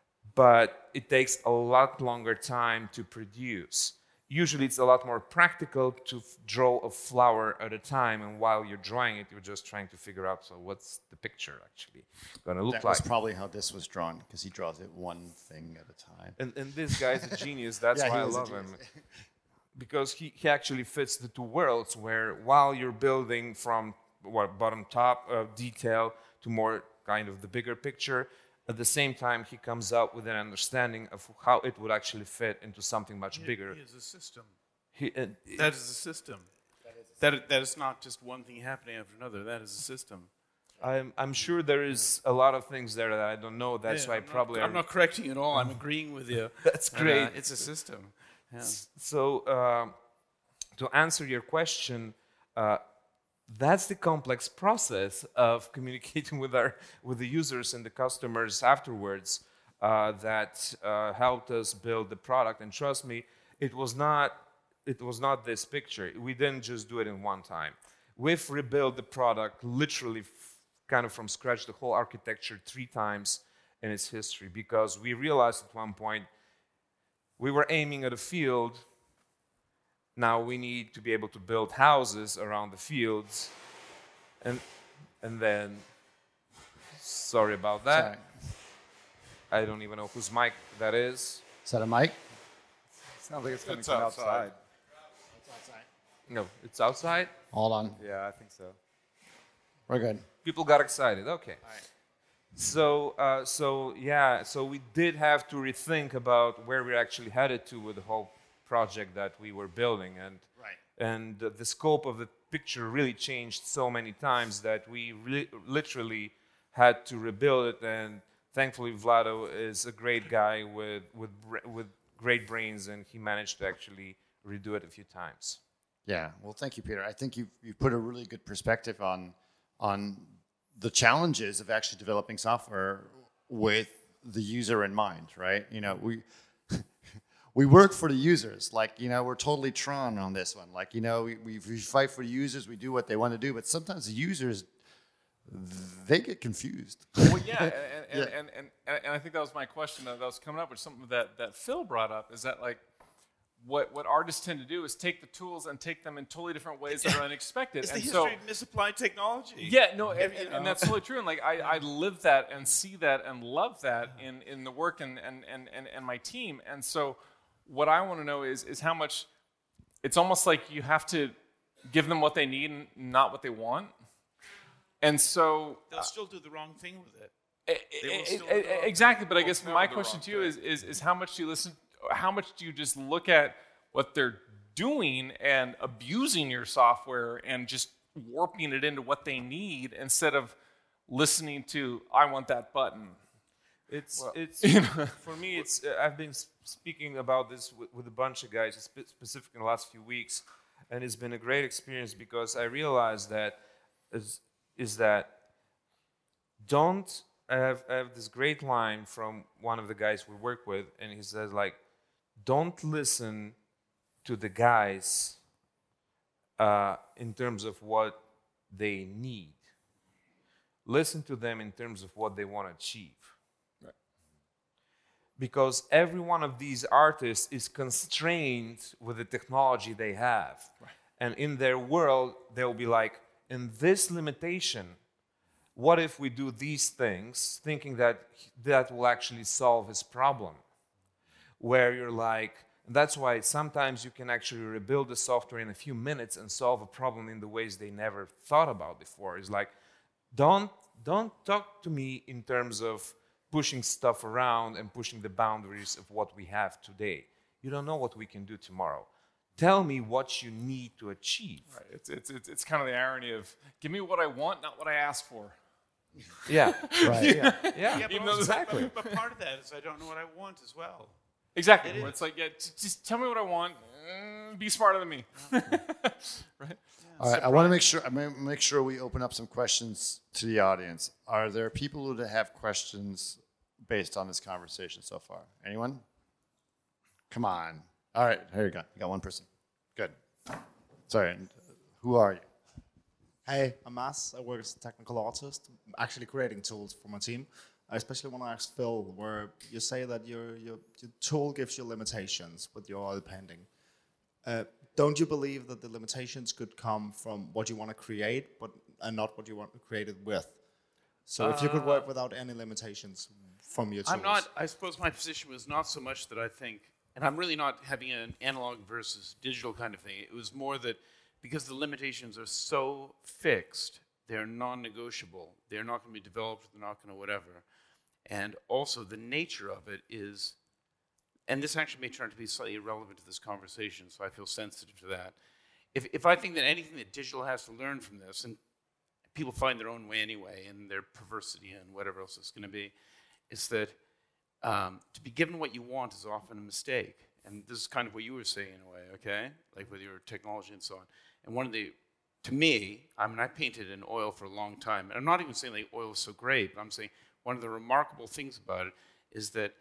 but it takes a lot longer time to produce. Usually it's a lot more practical to draw a flower at a time, and while you're drawing it, you're just trying to figure out, so what's the picture actually going to look like? That was probably how this was drawn, because he draws it one thing at a time. And, and this guy's a genius, that's yeah, why I love him. Because he, he actually fits the two worlds, where while you're building from what, bottom top uh, detail to more kind of the bigger picture, at the same time he comes up with an understanding of how it would actually fit into something much he, bigger. He is a system. He, uh, that is a system. That is, a that, that is not just one thing happening after another. That is a system. I'm, I'm sure there is a lot of things there that I don't know. That's yeah, why I'm probably... Not, I'm not correcting you at all. I'm agreeing with you. That's great. And, uh, it's a system. Yeah. So, uh, to answer your question, uh, that's the complex process of communicating with our with the users and the customers afterwards uh, that uh, helped us build the product. And trust me, it was not it was not this picture. We didn't just do it in one time. We've rebuilt the product literally, f kind of from scratch, the whole architecture three times in its history, because we realized at one point we were aiming at a field. Now we need to be able to build houses around the fields. And, and then, sorry about that. Sorry. I don't even know whose mic that is. Is that a mic? It sounds like it's coming It's from outside. outside. It's outside. No, it's outside? Hold on. Yeah, I think so. We're good. People got excited, okay. All right. So, uh, so yeah, so we did have to rethink about where we're actually headed to with the whole project that we were building, and Right. and uh, the scope of the picture really changed so many times that we re literally had to rebuild it. And thankfully, Vlado is a great guy with with with great brains, and he managed to actually redo it a few times. Yeah. Well, thank you, Peter. I think you you put a really good perspective on on the challenges of actually developing software with the user in mind, right? You know, we we work for the users. Like, you know, we're totally Tron on this one. Like, you know, we, we, we fight for the users, we do what they want to do, but sometimes the users, they get confused. Well, yeah, and, and, Yeah. And, and, and, and I think that was my question that was coming up, which something that, that Phil brought up, is that like, what, what artists tend to do is take the tools and take them in totally different ways that are unexpected. It's and the so, history of misapplied technology. yeah, no, and, and, You know. and that's totally true. And like, I, I live that and see that and love that in, in the work and, and, and, and, and my team. And so what I want to know is, is how much, it's almost like you have to give them what they need and not what they want. And so They'll still do the wrong thing with it. Eh, They will eh, still eh, do the wrong exactly, but I Well, guess it's never my the question wrong to you is, thing. is is how much do you listen? How much do you just look at what they're doing and abusing your software and just warping it into what they need instead of listening to I want that button? It's Well, it's you know. for me. It's uh, I've been s- speaking about this with, with a bunch of guys, spe- specifically in the last few weeks, and it's been a great experience because I realized that is is that don't I have I have this great line from one of the guys we work with, and he says like, don't listen to the guys uh, in terms of what they need. Listen to them in terms of what they want to achieve. Because every one of these artists is constrained with the technology they have. Right. And in their world, they'll be like, in this limitation, what if we do these things, thinking that that will actually solve his problem? Where you're like, that's why sometimes you can actually rebuild the software in a few minutes and solve a problem in the ways they never thought about before. It's like, don't, don't talk to me in terms of pushing stuff around and pushing the boundaries of what we have today. You don't know what we can do tomorrow. Tell me what you need to achieve. Right. It's, it's, it's, it's kind of the irony of give me what I want, not what I asked for. Yeah. Right. Yeah. Yeah. Yeah, Even but, though also, exactly. but, but part of that is I don't know what I want as well. Exactly. It Where is. it's like, yeah, t- just tell me what I want. Mm, be smarter than me. Right? All right, I want to make sure I ma- make sure we open up some questions to the audience. Are there people who have questions based on this conversation so far? Anyone? Come on. All right, here you go. You got one person. Good. Sorry, and, uh, who are you? Hey, I'm Mas. I work as a technical artist, actually creating tools for my team. I especially want to ask Phil, where you say that your, your, your tool gives you limitations with your oil painting. Uh, don't you believe that the limitations could come from what you want to create, but and not what you want to create it with? So if you could work without any limitations from your tools. I'm not, I suppose my position was not so much that I think, and I'm really not having an analog versus digital kind of thing. It was more that because the limitations are so fixed, they're non-negotiable. They're not going to be developed, they're not going to whatever. And also the nature of it is, and this actually may turn out to be slightly irrelevant to this conversation, so I feel sensitive to that. If, if I think that anything that digital has to learn from this, and people find their own way anyway, and their perversity and whatever else it's going to be, is that um, to be given what you want is often a mistake. And this is kind of what you were saying in a way, okay? Like with your technology and so on. And one of the, to me, I mean, I painted in oil for a long time, and I'm not even saying like oil is so great, but I'm saying one of the remarkable things about it is that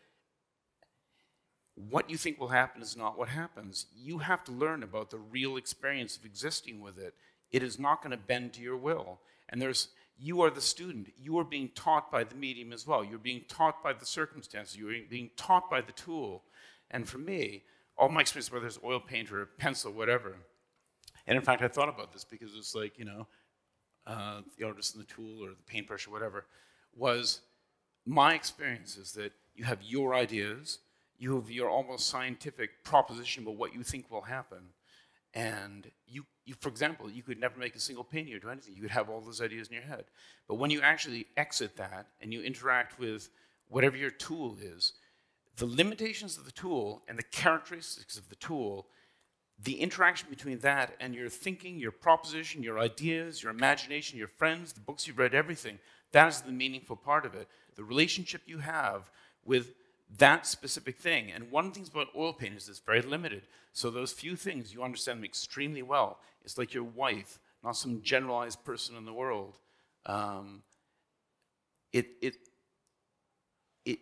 what you think will happen is not what happens. You have to learn about the real experience of existing with it. It is not going to bend to your will. And there's, you are the student. You are being taught by the medium as well. You're being taught by the circumstances. You're being taught by the tool. And for me, all my experience, whether it's oil paint or pencil, whatever, and in fact, I thought about this because it's like, you know, uh, the artist and the tool or the paintbrush or whatever, was my experience is that you have your ideas, you have your almost scientific proposition about what you think will happen, and you, you, for example, you could never make a single painting or do anything. You could have all those ideas in your head. But when you actually exit that and you interact with whatever your tool is, the limitations of the tool and the characteristics of the tool, the interaction between that and your thinking, your proposition, your ideas, your imagination, your friends, the books you've read, everything, that is the meaningful part of it. The relationship you have with that specific thing. And one of the things about oil paint is it's very limited. So those few things, you understand them extremely well. It's like your wife, not some generalized person in the world. Um, it, it, it,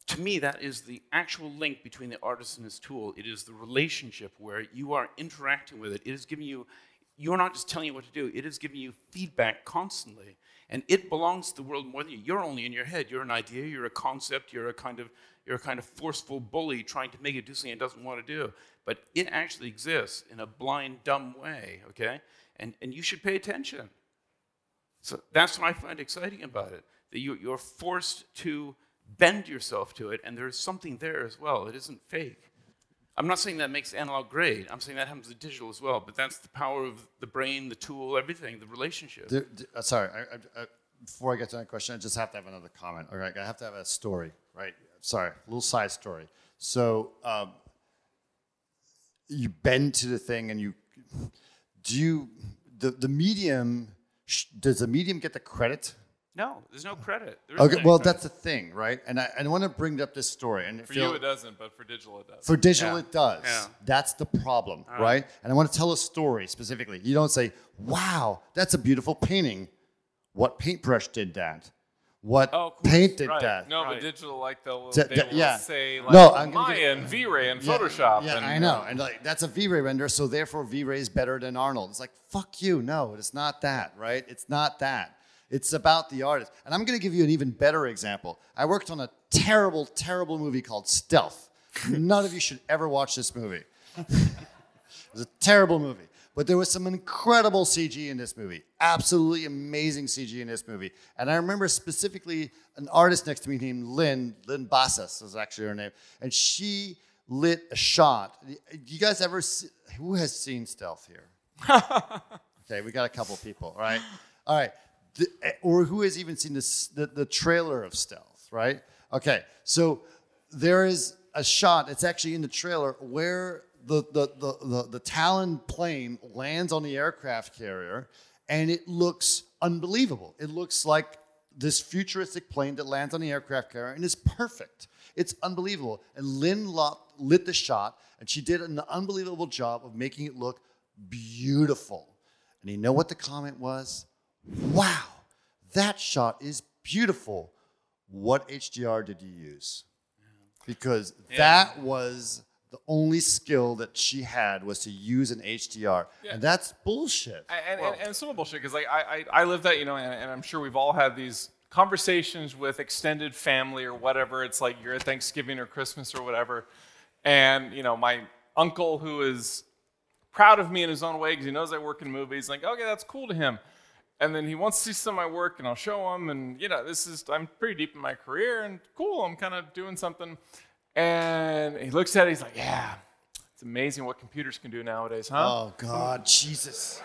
to me, that is the actual link between the artist and his tool. It is the relationship where you are interacting with it. It is giving you, you're not just telling you what to do, it is giving you feedback constantly. And it belongs to the world more than you. You're only in your head. You're an idea, you're a concept, you're a kind of, you're a kind of forceful bully trying to make it do something it doesn't want to do. But it actually exists in a blind, dumb way, okay? And, and you should pay attention. So that's what I find exciting about it, that you, you're forced to bend yourself to it, and there's something there as well. It isn't fake. I'm not saying that makes analog great. I'm saying that happens to digital as well, but that's the power of the brain, the tool, everything, the relationship. The, the, uh, sorry, I, I, I, before I get to that question, I just have to have another comment. All right, I have to have a story, right? Sorry, a little side story. So um, you bend to the thing, and you do you the the medium. Sh- does the medium get the credit? No, there's no credit. There Okay, isn't well, any that's the thing, right? And I, I want to bring up this story. And For feel, you, it doesn't, but for digital, it does. For digital, Yeah. it does. Yeah. That's the problem, All right. right. And I want to tell a story specifically. You don't say, wow, that's a beautiful painting. What paintbrush did that? What Oh, of course. paint did Right. that? No, Right. but digital, like they'll, D- they d- will yeah. say like No, I'm gonna Maya give- and V-Ray and Yeah, Photoshop. Yeah, and, I know. And like that's a V-Ray render, so therefore V-Ray is better than Arnold. It's like, fuck you. No, it's not that, right? It's not that. It's about the artist. And I'm going to give you an even better example. I worked on a terrible, terrible movie called Stealth. None of you should ever watch this movie. It was a terrible movie. But there was some incredible C G in this movie. Absolutely amazing C G in this movie. And I remember specifically an artist next to me named Lynn, Lynn Bassas is actually her name. And she lit a shot. You guys ever see, who has seen Stealth here? Okay, we got a couple people, all right? All right. The, or who has even seen this, the, the trailer of Stealth, right? Okay, so there is a shot, it's actually in the trailer, where the, the, the, the, the Talon plane lands on the aircraft carrier, and it looks unbelievable. It looks like this futuristic plane that lands on the aircraft carrier, and it's perfect. It's unbelievable. And Lynn lit the shot, and she did an unbelievable job of making it look beautiful. And you know what the comment was? Wow, that shot is beautiful. What H D R did you use? Because Yeah. that was the only skill that she had, was to use an H D R. Yeah. And that's bullshit. And, and, and it's some bullshit because like I, I I live that, you know, and, and I'm sure we've all had these conversations with extended family or whatever. It's like you're at Thanksgiving or Christmas or whatever, and you know my uncle, who is proud of me in his own way because he knows I work in movies, like, okay, that's cool to him. And then he wants to see some of my work, and I'll show him. And you know, this is I'm pretty deep in my career, and cool, I'm kind of doing something. And he looks at it, he's like, yeah, it's amazing what computers can do nowadays, huh? Oh, God, Jesus.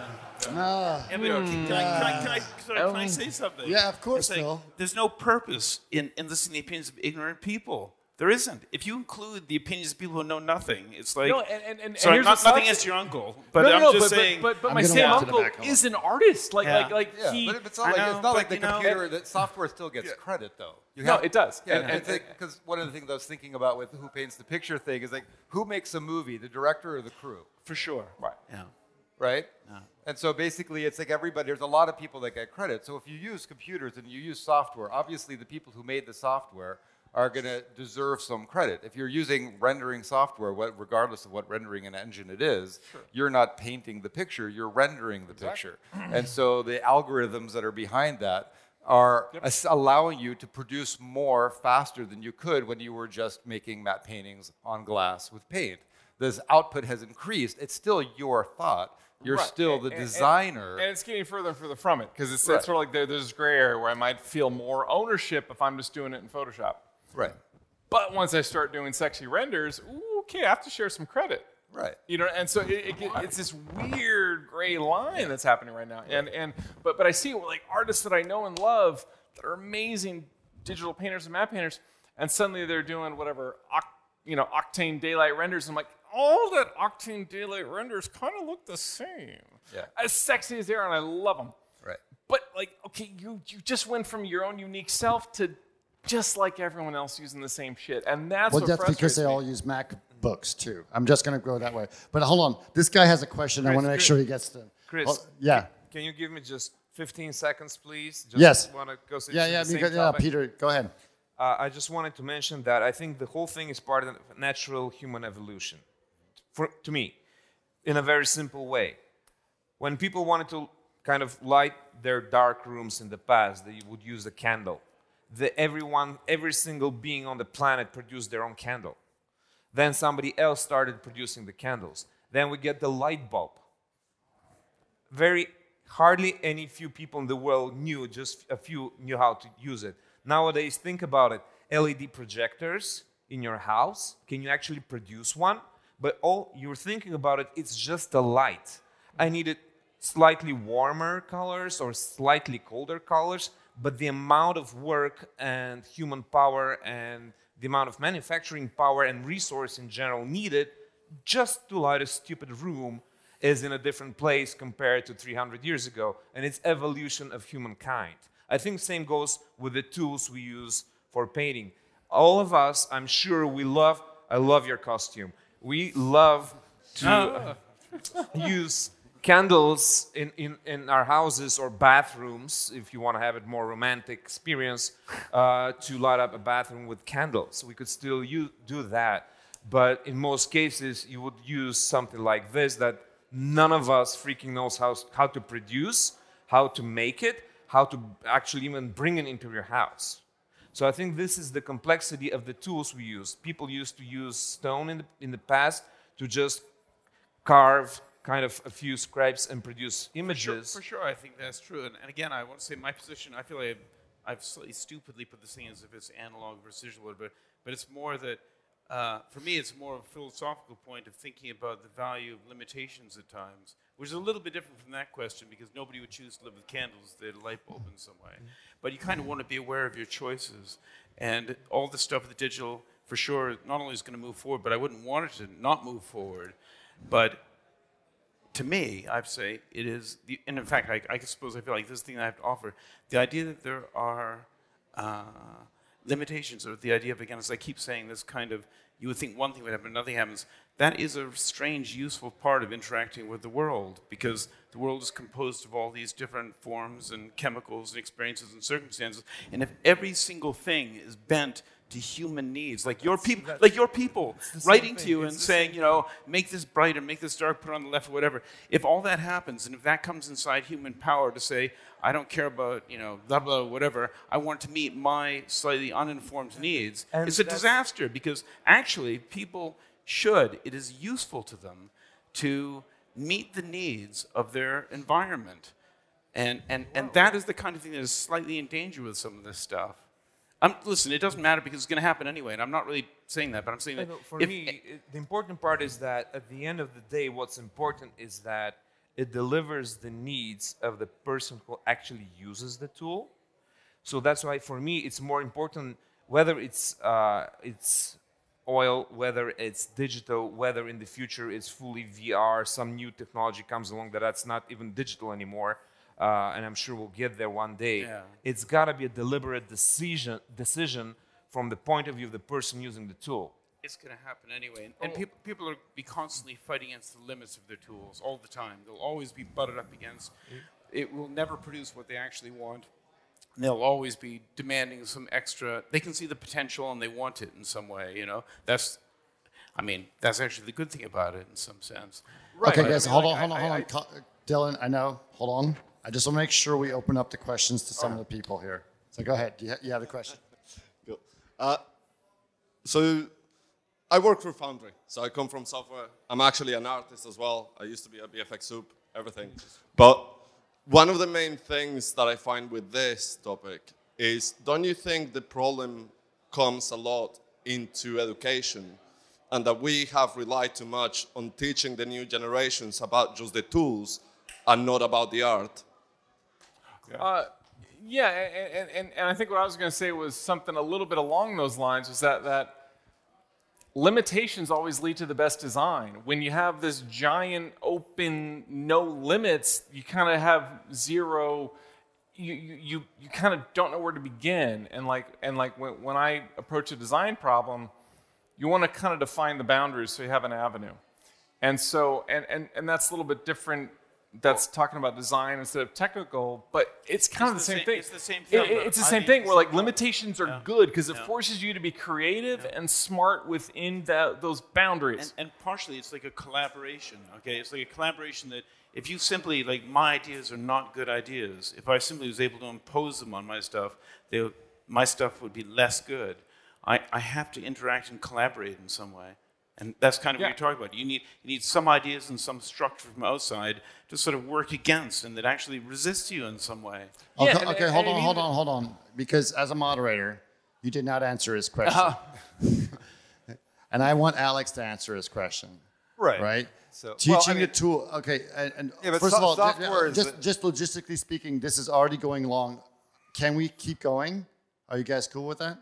Ah. Yeah, but can, I, can, I, can, I, can, I, can I say something? Yeah, of course, It's like, Phil. there's no purpose in, in listening to the opinions of ignorant people. There isn't. If you include the opinions of people who know nothing, it's like... No, and, and, and sorry, here's not, what's nothing nuts. against your uncle, but no, no, I'm no, just but, saying... But, but, but I'm my gonna same walk to the uncle back, hold is an artist. Like, Yeah. like, like Yeah, he... but it's not I like, know, it's not like but, the you know- computer, that software still gets credit, though. You No, it does. Yeah, And- and, and- because one of the things I was thinking about with Who Paints the Picture thing is like, who makes a movie, the director or the crew? For sure. Right. Yeah. Right? Yeah. And so basically, it's like everybody, there's a lot of people that get credit. So if you use computers and you use software, obviously the people who made the software are going to deserve some credit. If you're using rendering software, what, regardless of what rendering an engine it is, Sure. you're not painting the picture, you're rendering the Exactly. picture. And so the algorithms that are behind that are Yep. as- allowing you to produce more faster than you could when you were just making matte paintings on glass with paint. This output has increased. It's still your thought. You're Right. still And- the and- designer. And it's getting further and further from it because it's, Right. it's sort of like there, there's this gray area where I might feel more ownership if I'm just doing it in Photoshop. right. But once I start doing sexy renders, ooh, okay, I have to share some credit. Right. You know, and so it, it, it's this weird gray line that's happening right now. And and but but I see like artists that I know and love that are amazing digital painters and matte painters, and suddenly they're doing whatever oct, you know Octane Daylight renders. I'm like, all that Octane Daylight renders kind of look the same. Yeah. As sexy as they are, and I love them. Right. But like, okay, you you just went from your own unique self to just like everyone else using the same shit, and that's Well, what that's frustrates because they me. all use MacBooks, too. I'm just going to go that way. But hold on. This guy has a question. I Chris, want to make Chris- sure he gets to. Chris, Oh, yeah. Can you give me just fifteen seconds, please? Just Yes. Want to go to Yeah, the yeah, same because, yeah, topic? Peter, go ahead. uh, I just wanted to mention that I think the whole thing is part of natural human evolution, for, to me, in a very simple way. When people wanted to kind of light their dark rooms in the past, they would use a candle. The, everyone, every single being on the planet produced their own candle. Then somebody else started producing the candles. Then we get the light bulb. Very hardly any few people in the world knew, just a few knew how to use it. Nowadays, think about it. L E D projectors in your house, can you actually produce one? But all you're thinking about it, it's just the light. I needed slightly warmer colors or slightly colder colors, but the amount of work and human power and the amount of manufacturing power and resource in general needed just to light a stupid room is in a different place compared to three hundred years ago, and it's evolution of humankind. I think same goes with the tools we use for painting. All of us, I'm sure we love, I love your costume. We love to use candles in, in, in our houses or bathrooms, if you want to have a more romantic experience, uh, to light up a bathroom with candles. We could still use, do that. But in most cases, you would use something like this that none of us freaking knows how, how to produce, how to make it, how to actually even bring it into your house. So I think this is the complexity of the tools we use. People used to use stone in the, in the past to just carve kind of a few scribes and produce images. For sure, for sure I think that's true. And, and again, I want to say my position, I feel like I've, I've slightly stupidly put this thing as if it's analog versus digital, but, but it's more that, uh, for me, it's more of a philosophical point of thinking about the value of limitations at times, which is a little bit different from that question because nobody would choose to live with candles, they had a light bulb in some way. But you kind of want to be aware of your choices. And all the stuff with the digital, for sure, not only is going to move forward, but I wouldn't want it to not move forward. But to me, I'd say it is, the, and in fact, I, I suppose I feel like this is the thing I have to offer, the idea that there are uh, limitations, or the idea of, again, as I keep saying, this kind of, you would think one thing would happen, nothing happens. That is a strange, useful part of interacting with the world, because the world is composed of all these different forms and chemicals and experiences and circumstances. And if every single thing is bent to human needs, like your people, like your people writing to you and saying, you know, make this brighter, make this dark, put it on the left, or whatever. If all that happens, and if that comes inside human power to say, I don't care about, you know, blah, blah, whatever, I want to meet my slightly uninformed needs, and it's a disaster, because actually people should, it is useful to them to meet the needs of their environment. And, and, and that is the kind of thing that is slightly in danger with some of this stuff. Um, listen, it doesn't matter because it's going to happen anyway, and I'm not really saying that, but I'm saying that... For if, me, it, the important part is that at the end of the day, what's important is that it delivers the needs of the person who actually uses the tool. So that's why, for me, it's more important whether it's, uh, it's oil, whether it's digital, whether in the future it's fully V R, some new technology comes along that that's not even digital anymore, Uh, and I'm sure we'll get there one day. Yeah. It's got to be a deliberate decision decision from the point of view of the person using the tool. It's going to happen anyway. And, and people, people are be constantly fighting against the limits of their tools all the time. They'll always be butted up against. It will never produce what they actually want. And they'll always be demanding some extra. They can see the potential and they want it in some way, you know. That's, I mean, that's actually the good thing about it in some sense. Right. Okay, guys, I mean, hold, like, on, hold on, hold on, hold on. Dylan, I know. Hold on. I just want to make sure we open up the questions to some of the people here. So go ahead. You, ha- you have a question. Cool. Uh, so I work for Foundry. So I come from software. I'm actually an artist as well. I used to be a V F X soup, everything. But one of the main things that I find with this topic is, don't you think the problem comes a lot into education, and that we have relied too much on teaching the new generations about just the tools and not about the art? Uh, yeah, and, and, and I think what I was going to say was something a little bit along those lines, was that, that limitations always lead to the best design. When you have this giant open, no limits, you kind of have zero, you, you, you kind of don't know where to begin. And like, and like when, when I approach a design problem, you want to kind of define the boundaries so you have an avenue. And so, and, and, and that's a little bit different that's talking about design instead of technical, but it's kind It's of the, the same same- thing. it's the same It- thing, it- though. it's the I same think thing it's where like the- limitations are Yeah. good because it Yeah. forces you to be creative and smart within that, those boundaries. And, and partially, it's like a collaboration. Okay, it's like a collaboration that if you simply like my ideas are not good ideas. If I simply was able to impose them on my stuff, they, my stuff would be less good. I, I have to interact and collaborate in some way. And that's kind of Yeah. what you're talking about. You need, you need some ideas and some structure from outside to sort of work against and that actually resist you in some way. Okay, Yeah, and- okay and- hold and on, hold even- on, hold on. Because as a moderator, you did not answer his question. Uh-huh. And I want Alex to answer his question. Right. Right? So- Teaching well, I the mean- tool. Okay. And, and Yeah, but first so- of all, ju- software is just, the- just logistically speaking, this is already going long. Can we keep going? Are you guys cool with that?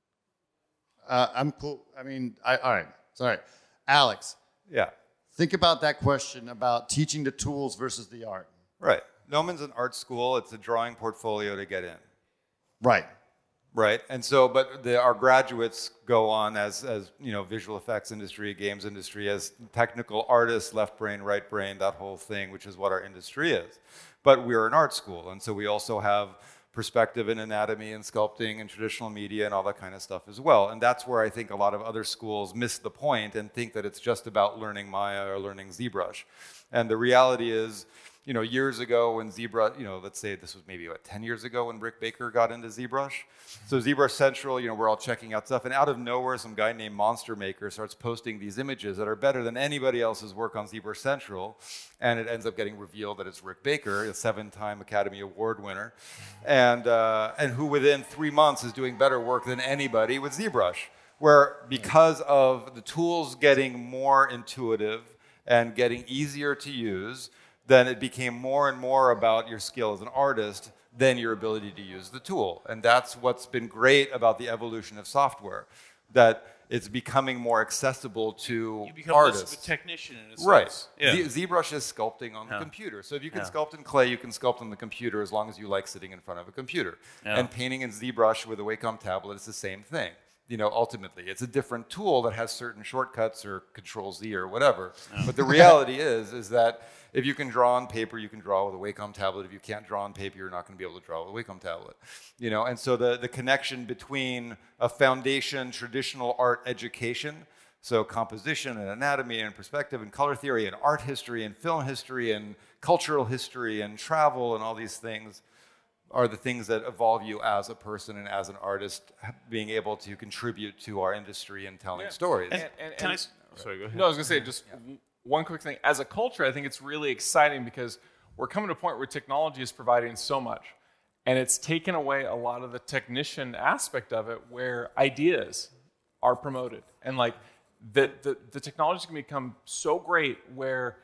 Uh, I'm cool. I mean, I, all right. Sorry. Alex, Yeah. think about that question about teaching the tools versus the art. Right. Noman's an art school. It's a drawing portfolio to get in. Right. Right. And so, but the, our graduates go on as, as, you know, visual effects industry, games industry, as technical artists, left brain, right brain, that whole thing, which is what our industry is. But we're an art school. And so we also have perspective in anatomy and sculpting and traditional media and all that kind of stuff as well. And that's where I think a lot of other schools miss the point and think that it's just about learning Maya or learning ZBrush. And the reality is, you know, years ago when ZBrush, you know, let's say this was maybe, what, ten years ago when Rick Baker got into ZBrush. So ZBrush Central, you know, we're all checking out stuff. And out of nowhere, some guy named Monster Maker starts posting these images that are better than anybody else's work on ZBrush Central. And it ends up getting revealed that it's Rick Baker, a seven-time Academy Award winner, and, uh, and who within three months is doing better work than anybody with ZBrush. Where because of the tools getting more intuitive and getting easier to use, then it became more and more about your skill as an artist than your ability to use the tool. And that's what's been great about the evolution of software, that it's becoming more accessible to You become artists. less of a technician in a sense. Right. Yeah. Z- ZBrush is sculpting on the Yeah. computer. So if you can Yeah. sculpt in clay, you can sculpt on the computer as long as you like sitting in front of a computer. Yeah. And painting in ZBrush with a Wacom tablet is the same thing. You know, ultimately, it's a different tool that has certain shortcuts or Control Z or whatever. But the reality is, is that if you can draw on paper, you can draw with a Wacom tablet. If you can't draw on paper, you're not going to be able to draw with a Wacom tablet. You know, and so the, the connection between a foundation, traditional art education, so composition and anatomy and perspective and color theory and art history and film history and cultural history and travel and all these things, are the things that evolve you as a person and as an artist, being able to contribute to our industry and telling Yeah. stories. And, and, Can I and- s- sorry, go ahead. No, I was going to say just w- one quick thing. As a culture, I think it's really exciting because we're coming to a point where technology is providing so much. And it's taken away a lot of the technician aspect of it where ideas are promoted. And like the, the, the technology can become so great where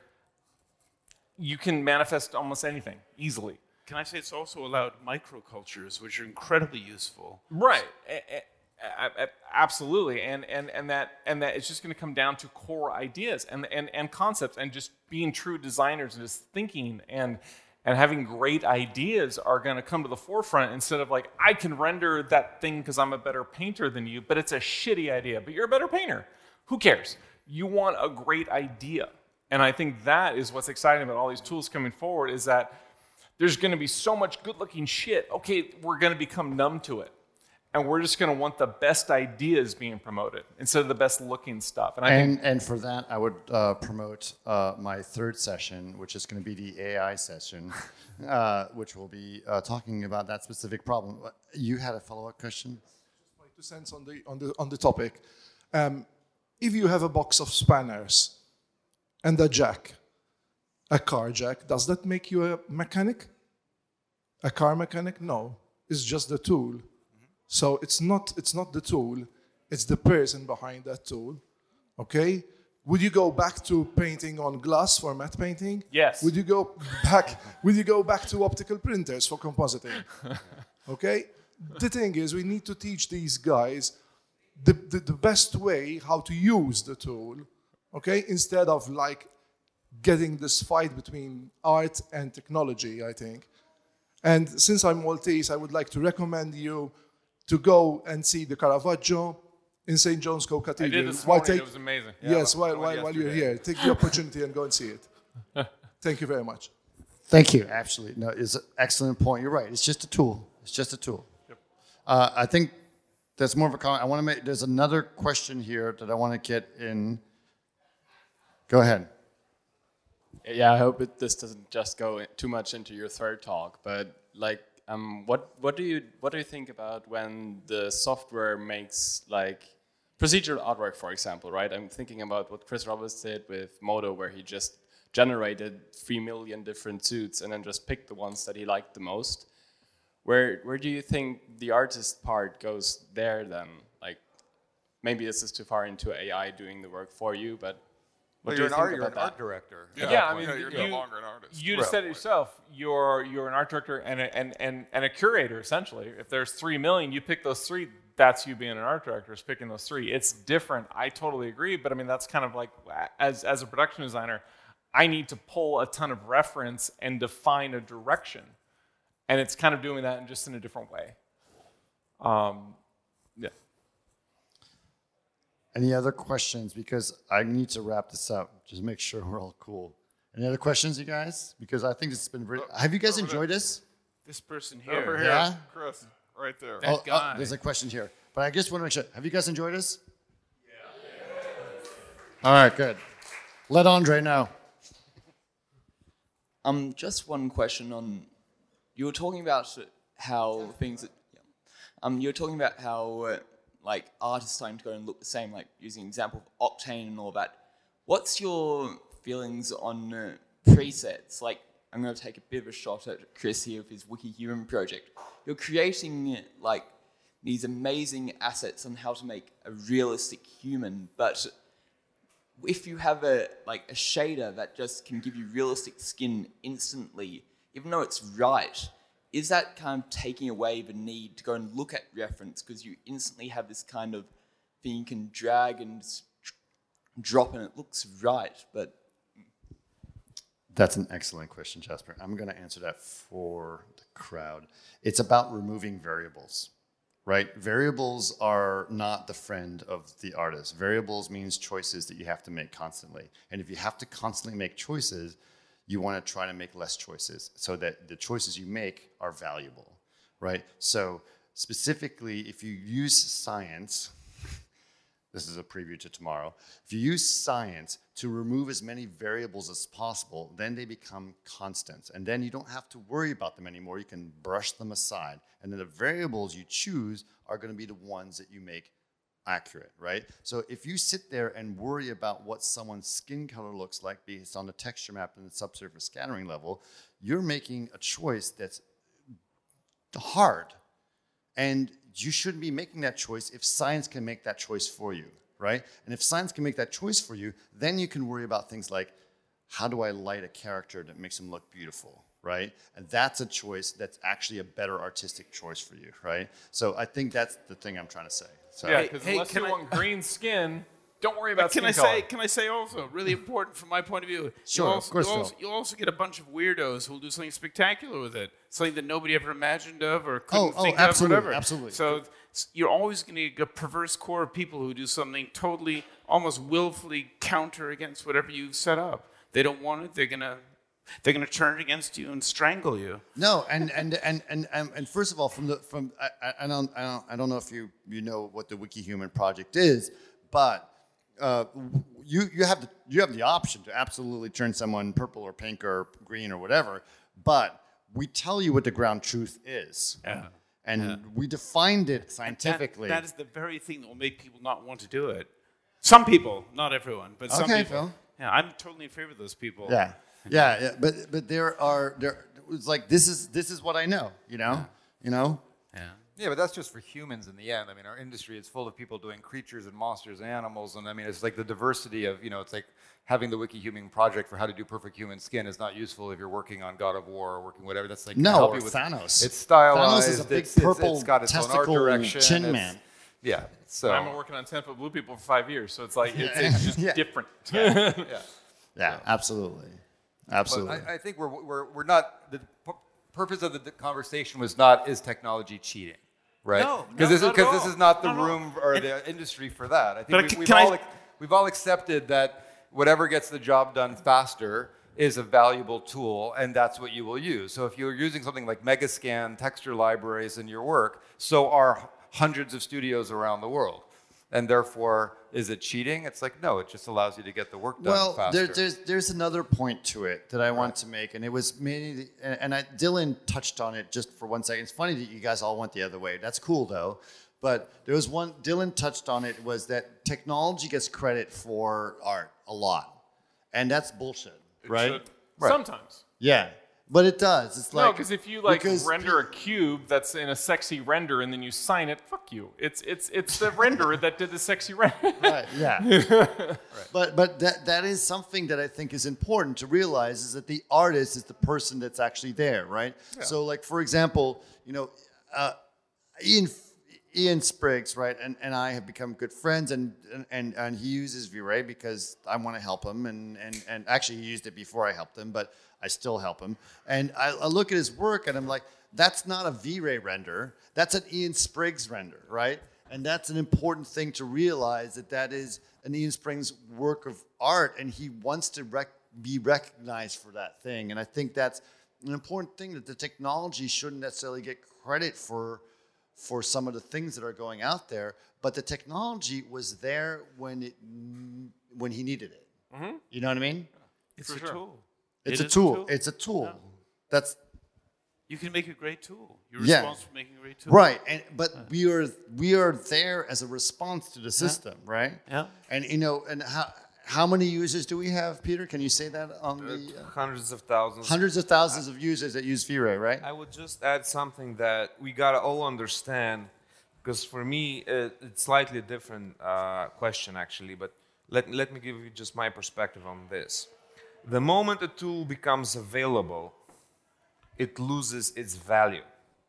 you can manifest almost anything easily. Can I say it's also allowed microcultures, which are incredibly useful. Right. A- a- a- a- absolutely. And, and, and, that, and that it's just going to come down to core ideas and, and, and concepts and just being true designers and just thinking and, and having great ideas are going to come to the forefront instead of like, I can render that thing because I'm a better painter than you, but it's a shitty idea, but you're a better painter. Who cares? You want a great idea. And I think that is what's exciting about all these tools coming forward is that there's going to be so much good-looking shit. Okay, we're going to become numb to it. And we're just going to want the best ideas being promoted instead of the best-looking stuff. And I And, think and for that, I would uh, promote uh, my third session, which is going to be the A I session, uh, which will be uh, talking about that specific problem. You had a follow-up question? My two cents on the on the on the topic. Um, if you have a box of spanners and a jack, a car jack, does that make you a mechanic? A car mechanic? No, it's just the tool. So it's not it's not the tool, it's the person behind that tool. Okay? Would you go back to painting on glass for matte painting? Yes. Would you go back would you go back to optical printers for compositing? Okay? The thing is, we need to teach these guys the, the, the best way how to use the tool, okay? Instead of like getting this fight between art and technology, I think. And since I'm Maltese, I would like to recommend you to go and see the Caravaggio in Saint John's Co I Cathedral. did this While morning. take- It was amazing. Yes, Yeah, while, I went while, while you're yesterday. here. Take the opportunity and go and see it. Thank you very much. Thank you. Absolutely. No, it's an excellent point. You're right. It's just a tool. It's just a tool. Yep. Uh, I think that's more of a comment. I want to make, there's another question here that I want to get in. Go ahead. Yeah, I hope it, this doesn't just go too much into your third talk, but like, um, what what do you what do you think about when the software makes like procedural artwork, for example, right? I'm thinking about what Chris Roberts did with Modo, where he just generated three million different suits and then just picked the ones that he liked the most. Where where do you think the artist part goes there then? Like, maybe this is too far into A I doing the work for you, but what well, do you're you an, think art, you're about an that? art director. Yeah, yeah I mean, yeah, you're you, no longer an artist. You just said it yourself. You're you're an art director and a, and and and a curator essentially. If there's three million, you pick those three. That's you being an art director is picking those three. It's different. I totally agree. But I mean, that's kind of like as as a production designer, I need to pull a ton of reference and define a direction, and it's kind of doing that in just in a different way. Um, yeah. Any other questions? Because I need to wrap this up. Just make sure we're all cool. Any other questions, you guys? Because I think this has been. Really, have you guys enjoyed this? This person here. Over here, Yeah? Chris, right there. That Oh, guy. oh, there's a question here, but I just want to make sure. Have you guys enjoyed this? Yeah. All right, good. Let Andre know. Um, just one question on. You were talking about how things. Yeah. Um, you were talking about how uh, like art is starting to go and look the same. Like using an example of Octane and all that. What's your feelings on uh, presets? Like, I'm going to take a bit of a shot at Chris here with his WikiHuman project. You're creating like these amazing assets on how to make a realistic human, but if you have a like a shader that just can give you realistic skin instantly, even though it's right, is that kind of taking away the need to go and look at reference because you instantly have this kind of thing you can drag and drop and it looks right, but That's an excellent question, Jasper. I'm going to answer that for the crowd. It's about removing variables, right? Variables are not the friend of the artist. Variables means choices that you have to make constantly. And if you have to constantly make choices, you want to try to make less choices so that the choices you make are valuable, right? So specifically, if you use science, this is a preview to tomorrow. If you use science to remove as many variables as possible, then they become constants. And then you don't have to worry about them anymore. You can brush them aside. And then the variables you choose are going to be the ones that you make accurate, right? So if you sit there and worry about what someone's skin color looks like based on the texture map and the subsurface scattering level, you're making a choice that's hard. And you shouldn't be making that choice if science can make that choice for you, right? And if science can make that choice for you, then you can worry about things like, how do I light a character that makes him look beautiful, right? And that's a choice that's actually a better artistic choice for you, right? So I think that's the thing I'm trying to say. So, yeah, because hey, unless you can I- want green skin, don't worry about Can skin I color. say? Can I say also really important from my point of view? Sure, you'll of also, course, You'll Phil. also, you'll also get a bunch of weirdos who'll do something spectacular with it, something that nobody ever imagined of or couldn't Oh, oh, think absolutely, of, whatever. absolutely. So you're always going to get a perverse core of people who do something totally, almost willfully counter against whatever you've set up. They don't want it. They're gonna. They're going to turn it against you and strangle you. No, and and and and and, and first of all, from the from I, I, I don't I don't I don't know if you you know what the WikiHuman project is, but uh, you you have the you have the option to absolutely turn someone purple or pink or green or whatever, but we tell you what the ground truth is. Yeah. And Yeah. we defined it scientifically. That, that is the very thing that will make people not want to do it. Some people, not everyone, but some Okay, people. Phil. Yeah, I'm totally in favor of those people. Yeah, yeah, yeah. But but there are there. It's like this is this is what I know. You know, Yeah. you know. Yeah. Yeah, but that's just for humans in the end. I mean, our industry is full of people doing creatures and monsters and animals, and I mean, it's like the diversity of, you know, it's like having the WikiHuman project for how to do perfect human skin is not useful if you're working on God of War or working whatever. That's like No, help or you with Thanos. It's stylized. Thanos is a big it's, it's- purple it's got its own art testicle direction. chin it's- man. Yeah. So I've been working on ten foot blue people for five years, so it's like it's, Yeah. it's just Yeah. different. yeah. Yeah, absolutely, absolutely. But I, I think we're, we're, we're not, the pu- purpose of the d- conversation was not, is technology cheating, right? No, Because no, this, not at because this all. is not the Not at all. room or the industry for that. I But think can- we, we've, can I- all, ac- we've all accepted that whatever gets the job done faster is a valuable tool, and that's what you will use. So if you're using something like Megascan texture libraries in your work, so are hundreds of studios around the world. And therefore, is it cheating? It's like, no, it just allows you to get the work done well, faster. Well, there, there's, there's another point to it that I want to make, and it was mainly, and I, Dylan touched on it just for one second. It's funny that you guys all went the other way. That's cool, though. But there was one, Dylan touched on it, was that technology gets credit for art a lot. And that's bullshit, It right? should. right? Sometimes. Yeah. But it does. It's like no, because if you like because render a cube that's in a sexy render and then you sign it, fuck you. It's it's it's the renderer that did the sexy render. Right. Yeah. right. But but that that is something that I think is important to realize, is that the artist is the person that's actually there, right? Yeah. So like for example, you know, uh, Ian Ian Spriggs, right, and, and I have become good friends, and and and he uses V-Ray because I want to help him, and and and actually he used it before I helped him, but I still help him. And I, I look at his work and I'm like, that's not a V-Ray render. That's an Ian Spriggs render, right? And that's an important thing to realize, that that is an Ian Spriggs work of art, and he wants to rec- be recognized for that thing. And I think that's an important thing, that the technology shouldn't necessarily get credit for for some of the things that are going out there, but the technology was there when it when he needed it. Mm-hmm. You know what I mean? It's a tool. It's It a is tool. It's a tool. Yeah. That's You can make a great tool. You're yeah. responsible for making a great tool. Right, and but we are we are there as a response to the system, right? Yeah. And you know, and how how many users do we have, Peter? Can you say that on the uh, Hundreds of thousands. hundreds of thousands of users that use V-Ray, right? I would just add something that we gotta all understand, because for me it, it's slightly different uh, question actually. But let let me give you just my perspective on this. The moment a tool becomes available, it loses its value.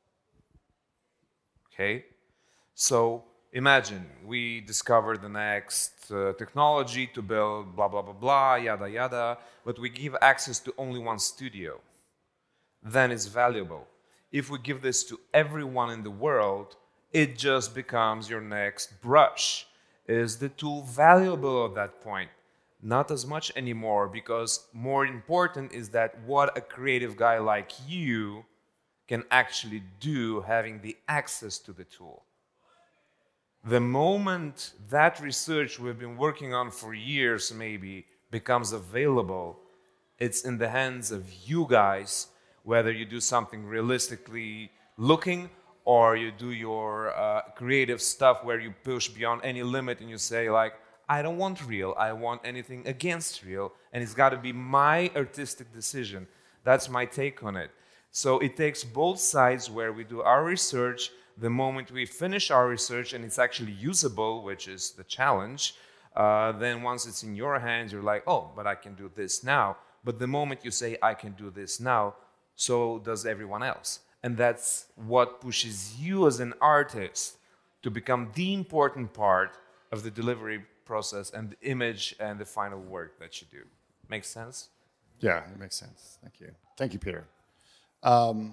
Okay? So imagine we discover the next uh, technology to build blah, blah, blah, blah, yada, yada, but we give access to only one studio. Then it's valuable. If we give this to everyone in the world, it just becomes your next brush. Is the tool valuable at that point? Not as much anymore, because more important is that what a creative guy like you can actually do, having the access to the tool. The moment that research we've been working on for years maybe becomes available, it's in the hands of you guys, whether you do something realistically looking or you do your uh, creative stuff where you push beyond any limit and you say like, I don't want real, I want anything against real, and it's got to be my artistic decision. That's my take on it. So it takes both sides, where we do our research. The moment we finish our research and it's actually usable, which is the challenge, uh, then once it's in your hands, you're like, oh, but I can do this now. But the moment you say, I can do this now, so does everyone else. And that's what pushes you as an artist to become the important part of the delivery process and the image and the final work that you do. Makes sense? Yeah, it makes sense. Thank you. Thank you, Peter. Um,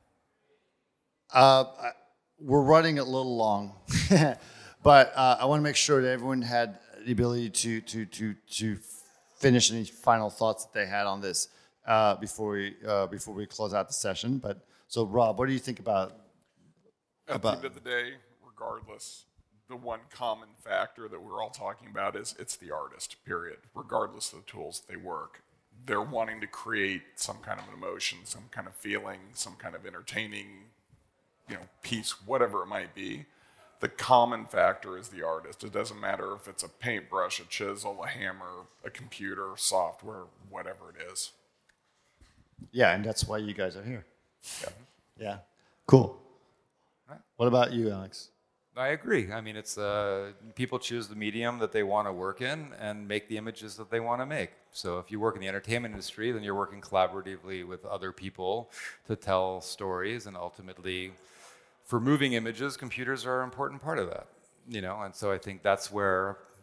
uh, I, we're running a little long, but uh, I want to make sure that everyone had the ability to to to to finish any final thoughts that they had on this uh, before we uh, before we close out the session. But so, Rob, what do you think about At about the end of the day, regardless, the one common factor that we're all talking about is it's the artist, period. Regardless of the tools they work, they're wanting to create some kind of an emotion, some kind of feeling, some kind of entertaining, you know, piece, whatever it might be. The common factor is the artist. It doesn't matter if it's a paintbrush, a chisel, a hammer, a computer, software, whatever it is. Yeah, and that's why you guys are here. Yeah. Yeah. Cool. Right. What about you, Alex? I agree. I mean, it's uh, people choose the medium that they want to work in and make the images that they want to make. So if you work in the entertainment industry, then you're working collaboratively with other people to tell stories, and ultimately, for moving images, computers are an important part of that. You know, and so I think that's where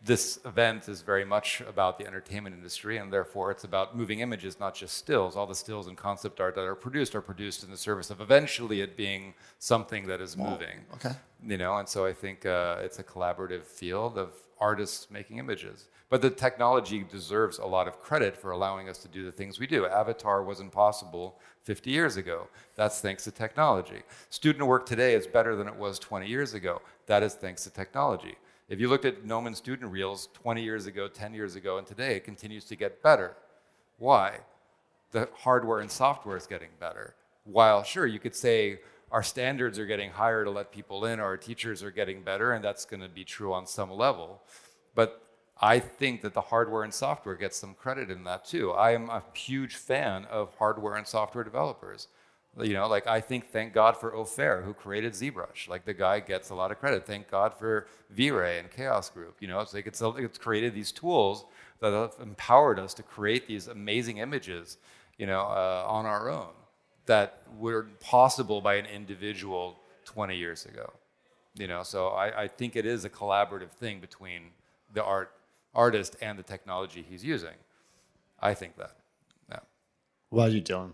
this event is very much about the entertainment industry, and therefore it's about moving images, not just stills. All the stills and concept art that are produced are produced in the service of eventually it being something that is moving. Okay. You know, and so I think uh, it's a collaborative field of artists making images. But the technology deserves a lot of credit for allowing us to do the things we do. Avatar wasn't possible fifty years ago. That's thanks to technology. Student work today is better than it was twenty years ago. That is thanks to technology. If you looked at Gnomon student reels twenty years ago, ten years ago, and today, it continues to get better. Why? The hardware and software is getting better. While, sure, you could say our standards are getting higher to let people in, or our teachers are getting better, and that's going to be true on some level. But I think that the hardware and software get some credit in that too. I am a huge fan of hardware and software developers. You know, like I think, thank God for Ofair, who created ZBrush. Like the guy gets a lot of credit. Thank God for V-Ray and Chaos Group. You know, it's like it's, it's created these tools that have empowered us to create these amazing images, you know, uh, on our own that were possible by an individual twenty years ago. You know, so I, I think it is a collaborative thing between the art artist and the technology he's using. I think that. Yeah. What are you doing?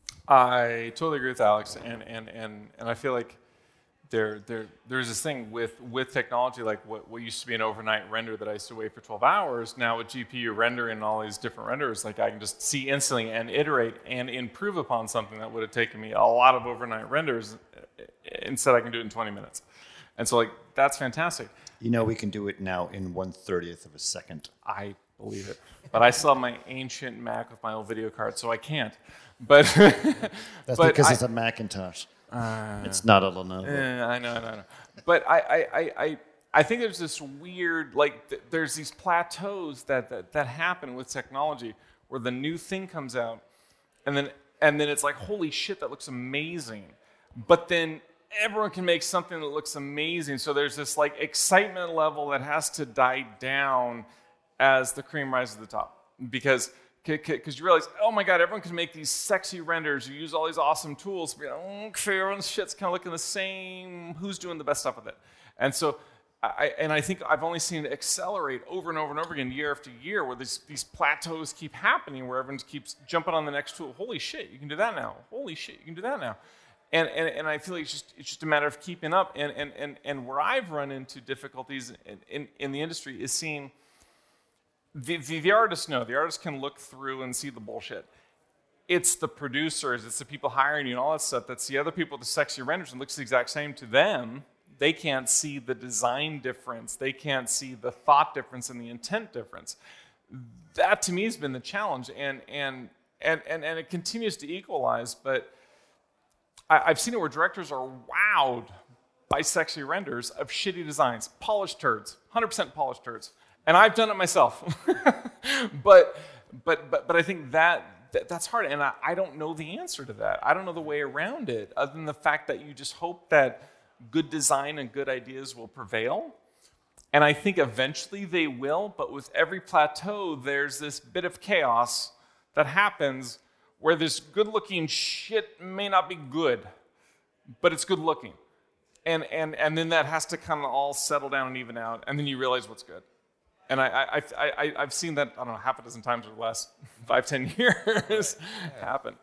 I totally agree with Alex, and and and and I feel like there there there's this thing with with technology, like what what used to be an overnight render that I used to wait for twelve hours. Now with G P U rendering and all these different renders, like I can just see instantly and iterate and improve upon something that would have taken me a lot of overnight renders. Instead, I can do it in twenty minutes, and so like that's fantastic. You know, we can do it now in one thirtieth of a second. I believe it, but I still have my ancient Mac with my old video card, so I can't. But that's but because I, it's a Macintosh. Uh, it's not a Lenovo. Uh, I know, I know, I know. But I, I, I, I think there's this weird, like, th- there's these plateaus that, that that happen with technology, where the new thing comes out, and then and then it's like, holy shit, that looks amazing. But then everyone can make something that looks amazing. So there's this like excitement level that has to die down as the cream rises to the top, because. Because you realize, oh my God, everyone can make these sexy renders. You use all these awesome tools. You know, okay, everyone's shit's kind of looking the same. Who's doing the best stuff with it? And so, I and I think I've only seen it accelerate over and over and over again, year after year, where these these plateaus keep happening, where everyone keeps jumping on the next tool. Holy shit, you can do that now. Holy shit, you can do that now. And and, and I feel like it's just it's just a matter of keeping up. And and and and where I've run into difficulties in in, in the industry is seeing. The, the, the artists know. The artists can look through and see the bullshit. It's the producers, it's the people hiring you and all that stuff that's the other people with the sexy renders and looks the exact same to them. They can't see the design difference. They can't see the thought difference and the intent difference. That to me has been the challenge, and and and and, and it continues to equalize, but I, I've seen it where directors are wowed by sexy renders of shitty designs, polished turds, one hundred percent polished turds. And I've done it myself, but, but, but, but I think that, that that's hard, and I, I don't know the answer to that. I don't know the way around it, other than the fact that you just hope that good design and good ideas will prevail, and I think eventually they will, but with every plateau, there's this bit of chaos that happens where this good-looking shit may not be good, but it's good-looking, and, and, and then that has to kind of all settle down and even out, and then you realize what's good. And I, I, I, I, I've seen that, I don't know, half a dozen times over the last five, ten years happen.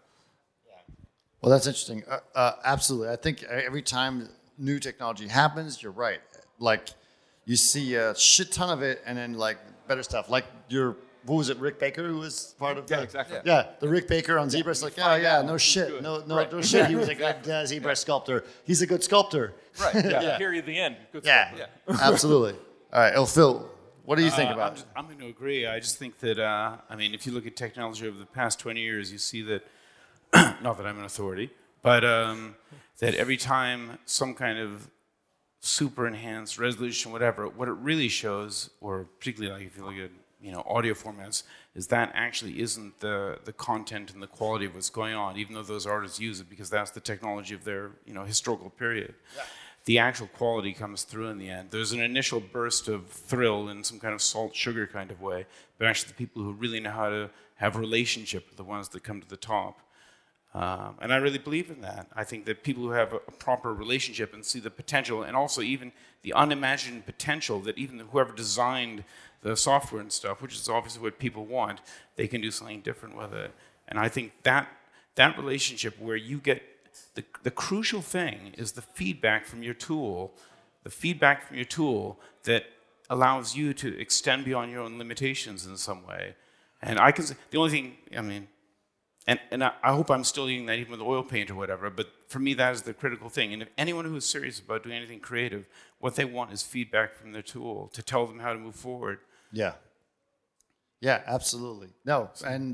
Well, that's interesting. Uh, uh, absolutely. I think every time new technology happens, you're right. Like, you see a shit ton of it, and then, like, better stuff. Like, your, who was it, Rick Baker, who was part of yeah, the... exactly. Yeah, yeah, the Rick Baker on ZBrush, like, yeah, yeah, no shit. No, no, right. no shit. He was a good uh, ZBrush sculptor. He's a good sculptor. Right, yeah. yeah. Period, the end. Good yeah, sculptor. yeah. Absolutely. All right, oh, Phil. What do you think uh, about I'm, it? I'm going to agree. I just think that, uh, I mean, if you look at technology over the past twenty years, you see that, not that I'm an authority, but um, that every time some kind of super enhanced resolution, whatever, what it really shows, or particularly like if you look at, you know, audio formats, is that actually isn't the, the content and the quality of what's going on, even though those artists use it because that's the technology of their, you know, historical period. Yeah. The actual quality comes through in the end. There's an initial burst of thrill in some kind of salt sugar kind of way, but actually the people who really know how to have a relationship are the ones that come to the top. Um, and I really believe in that. I think that people who have a, a proper relationship and see the potential, and also even the unimagined potential that even whoever designed the software and stuff, which is obviously what people want, they can do something different with it. And I think that that relationship where you get the, the crucial thing is the feedback from your tool, the feedback from your tool that allows you to extend beyond your own limitations in some way. And I can say, the only thing, I mean, and, and I, I hope I'm still using that even with oil paint or whatever, but for me that is the critical thing. And if anyone who is serious about doing anything creative, what they want is feedback from their tool to tell them how to move forward. Yeah. Yeah, absolutely. No, and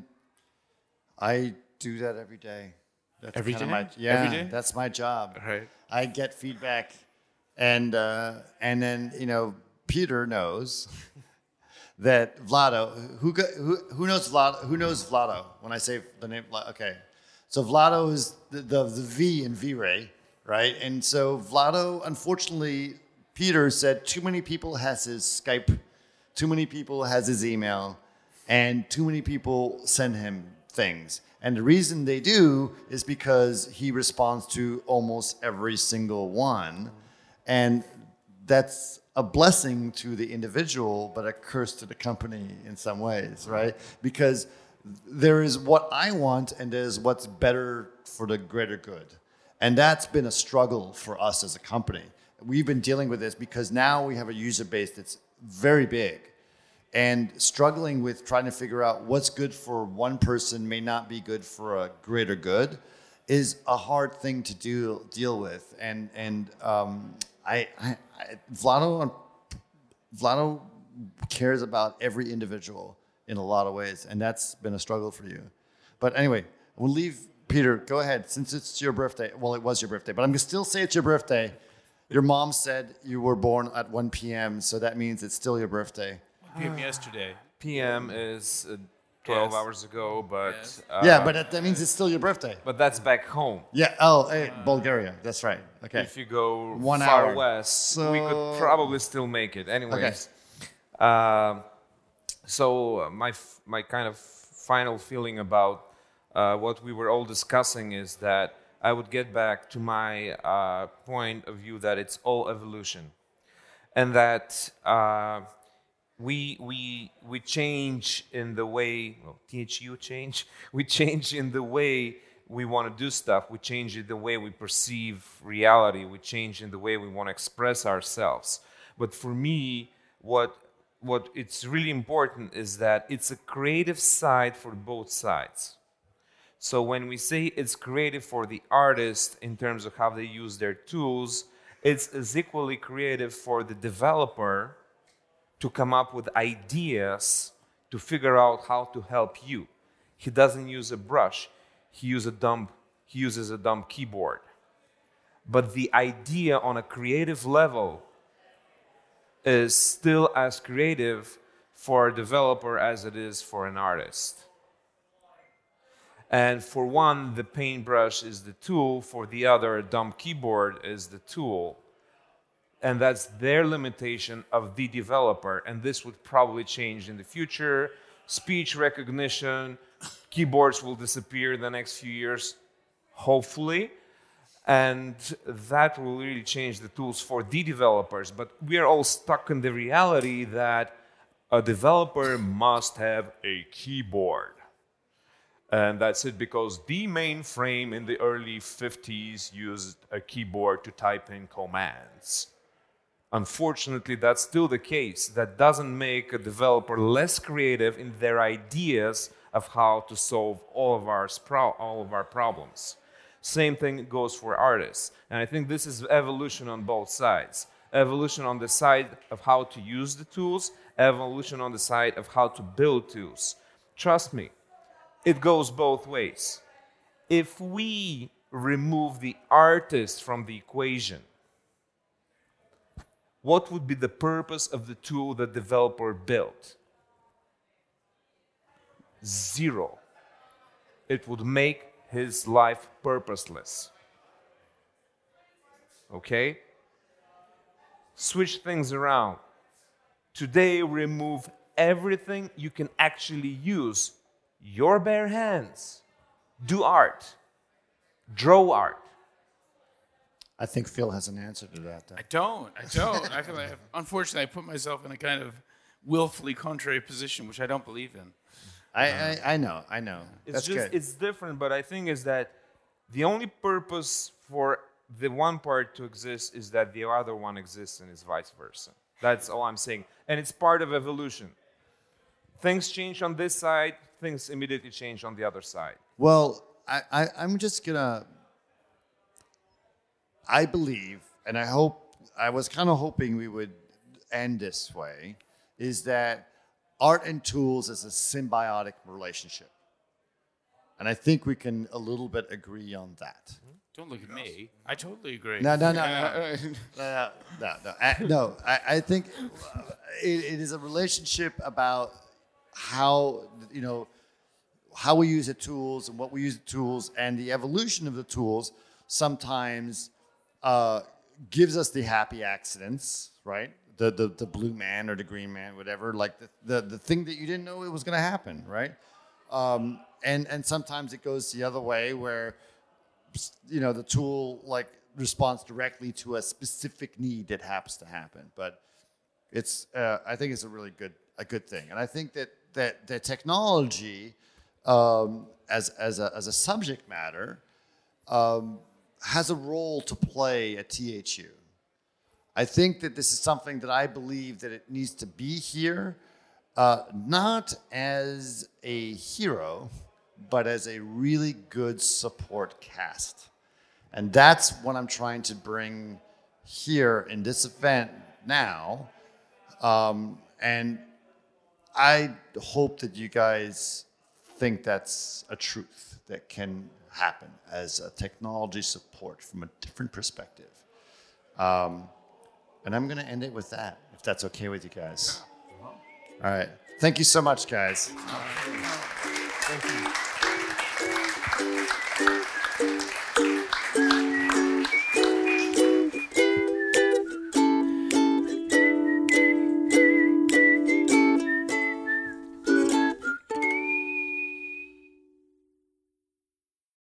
I do that every day. That's Every kinda day? My, yeah, Every day? that's my job. Right. I get feedback, and uh, and then you know Peter knows that Vlado. Who go, who who knows Vlado? Who knows Vlado? When I say the name, okay. So Vlado is the the, the V in V-Ray, right? And so Vlado, unfortunately, Peter said too many people has his Skype, too many people has his email, and too many people send him things. And the reason they do is because he responds to almost every single one. And that's a blessing to the individual, but a curse to the company in some ways, right? Because there is what I want and there's what's better for the greater good. And that's been a struggle for us as a company. We've been dealing with this because now we have a user base that's very big. And struggling with trying to figure out what's good for one person may not be good for a greater good is a hard thing to do, deal with. And and um, I, I, I Vlado Vlado cares about every individual in a lot of ways, and that's been a struggle for you. But anyway, we'll leave Peter. Go ahead, since it's your birthday. Well, it was your birthday, but I'm gonna still say it's your birthday. Your mom said you were born at one p.m., so that means it's still your birthday. P M yesterday. P M is uh, twelve Yes. hours ago, but Yes. uh, Yeah, but that, that means it's still your birthday. but that's back home. Yeah. Oh, hey, Bulgaria. That's right. Okay. If you go One far hour. west, So- we could probably still make it. Anyways, um, so uh, my f- my kind of final feeling about uh, what we were all discussing is that I would get back to my uh, point of view that it's all evolution, and that uh, we we we change in the way well, T H U change. We change in the way we want to do stuff. We change in the way we perceive reality. We change in the way we want to express ourselves. But for me, what what it's really important is that it's a creative side for both sides. So when we say it's creative for the artist in terms of how they use their tools, it's as equally creative for the developer to come up with ideas to figure out how to help you. He doesn't use a brush. He uses a dumb, he uses a dumb keyboard. But the idea on a creative level is still as creative for a developer as it is for an artist. And for one, the paintbrush is the tool. For the other, a dumb keyboard is the tool. And that's their limitation of the developer. And this would probably change in the future. Speech recognition, keyboards will disappear in the next few years, hopefully. And that will really change the tools for the developers. But we are all stuck in the reality that a developer must have a keyboard. And that's it because the mainframe in the early fifties used a keyboard to type in commands. Unfortunately, that's still the case. That doesn't make a developer less creative in their ideas of how to solve all of our, all of our problems. Same thing goes for artists. And I think this is evolution on both sides. Evolution on the side of how to use the tools, evolution on the side of how to build tools. Trust me, it goes both ways. If we remove the artist from the equation, what would be the purpose of the tool the developer built? Zero. It would make his life purposeless. Okay? Switch things around. Today, remove everything you can actually use. Your bare hands. Do art. draw art? I think Phil has an answer to that. Though. I don't. I don't. I feel like, I've, unfortunately, I put myself in a kind of willfully contrary position, which I don't believe in. I, I, I know, I know. It's That's just, good. it's different, but I think is that the only purpose for the one part to exist is that the other one exists and is vice versa. That's all I'm saying. And it's part of evolution. Things change on this side, things immediately change on the other side. Well, I, I, I'm just gonna, I believe, and I hope, I was kind of hoping we would end this way, is that art and tools is a symbiotic relationship. And I think we can a little bit agree on that. Don't look at me. I totally agree. No, no, no, no, no, no, no. I, no, I, I think it, it is a relationship about how, you know, how we use the tools and what we use the tools, and the evolution of the tools sometimes uh, gives us the happy accidents, right? The, the the blue man or the green man, whatever, like the, the, the thing that you didn't know it was going to happen, right? Um, and, and sometimes it goes the other way where, you know, the tool like responds directly to a specific need that happens to happen. But it's, uh, I think it's a really good, a good thing. And I think that, that, that technology um, as, as, a, as a subject matter um, has a role to play at T H U. I think that this is something that I believe that it needs to be here, uh, not as a hero, but as a really good support cast. And that's what I'm trying to bring here in this event now. Um, and I hope that you guys think that's a truth that can happen as a technology support from a different perspective. Um, and I'm going to end it with that, if that's okay with you guys. All right. Thank you so much, guys. Thank you.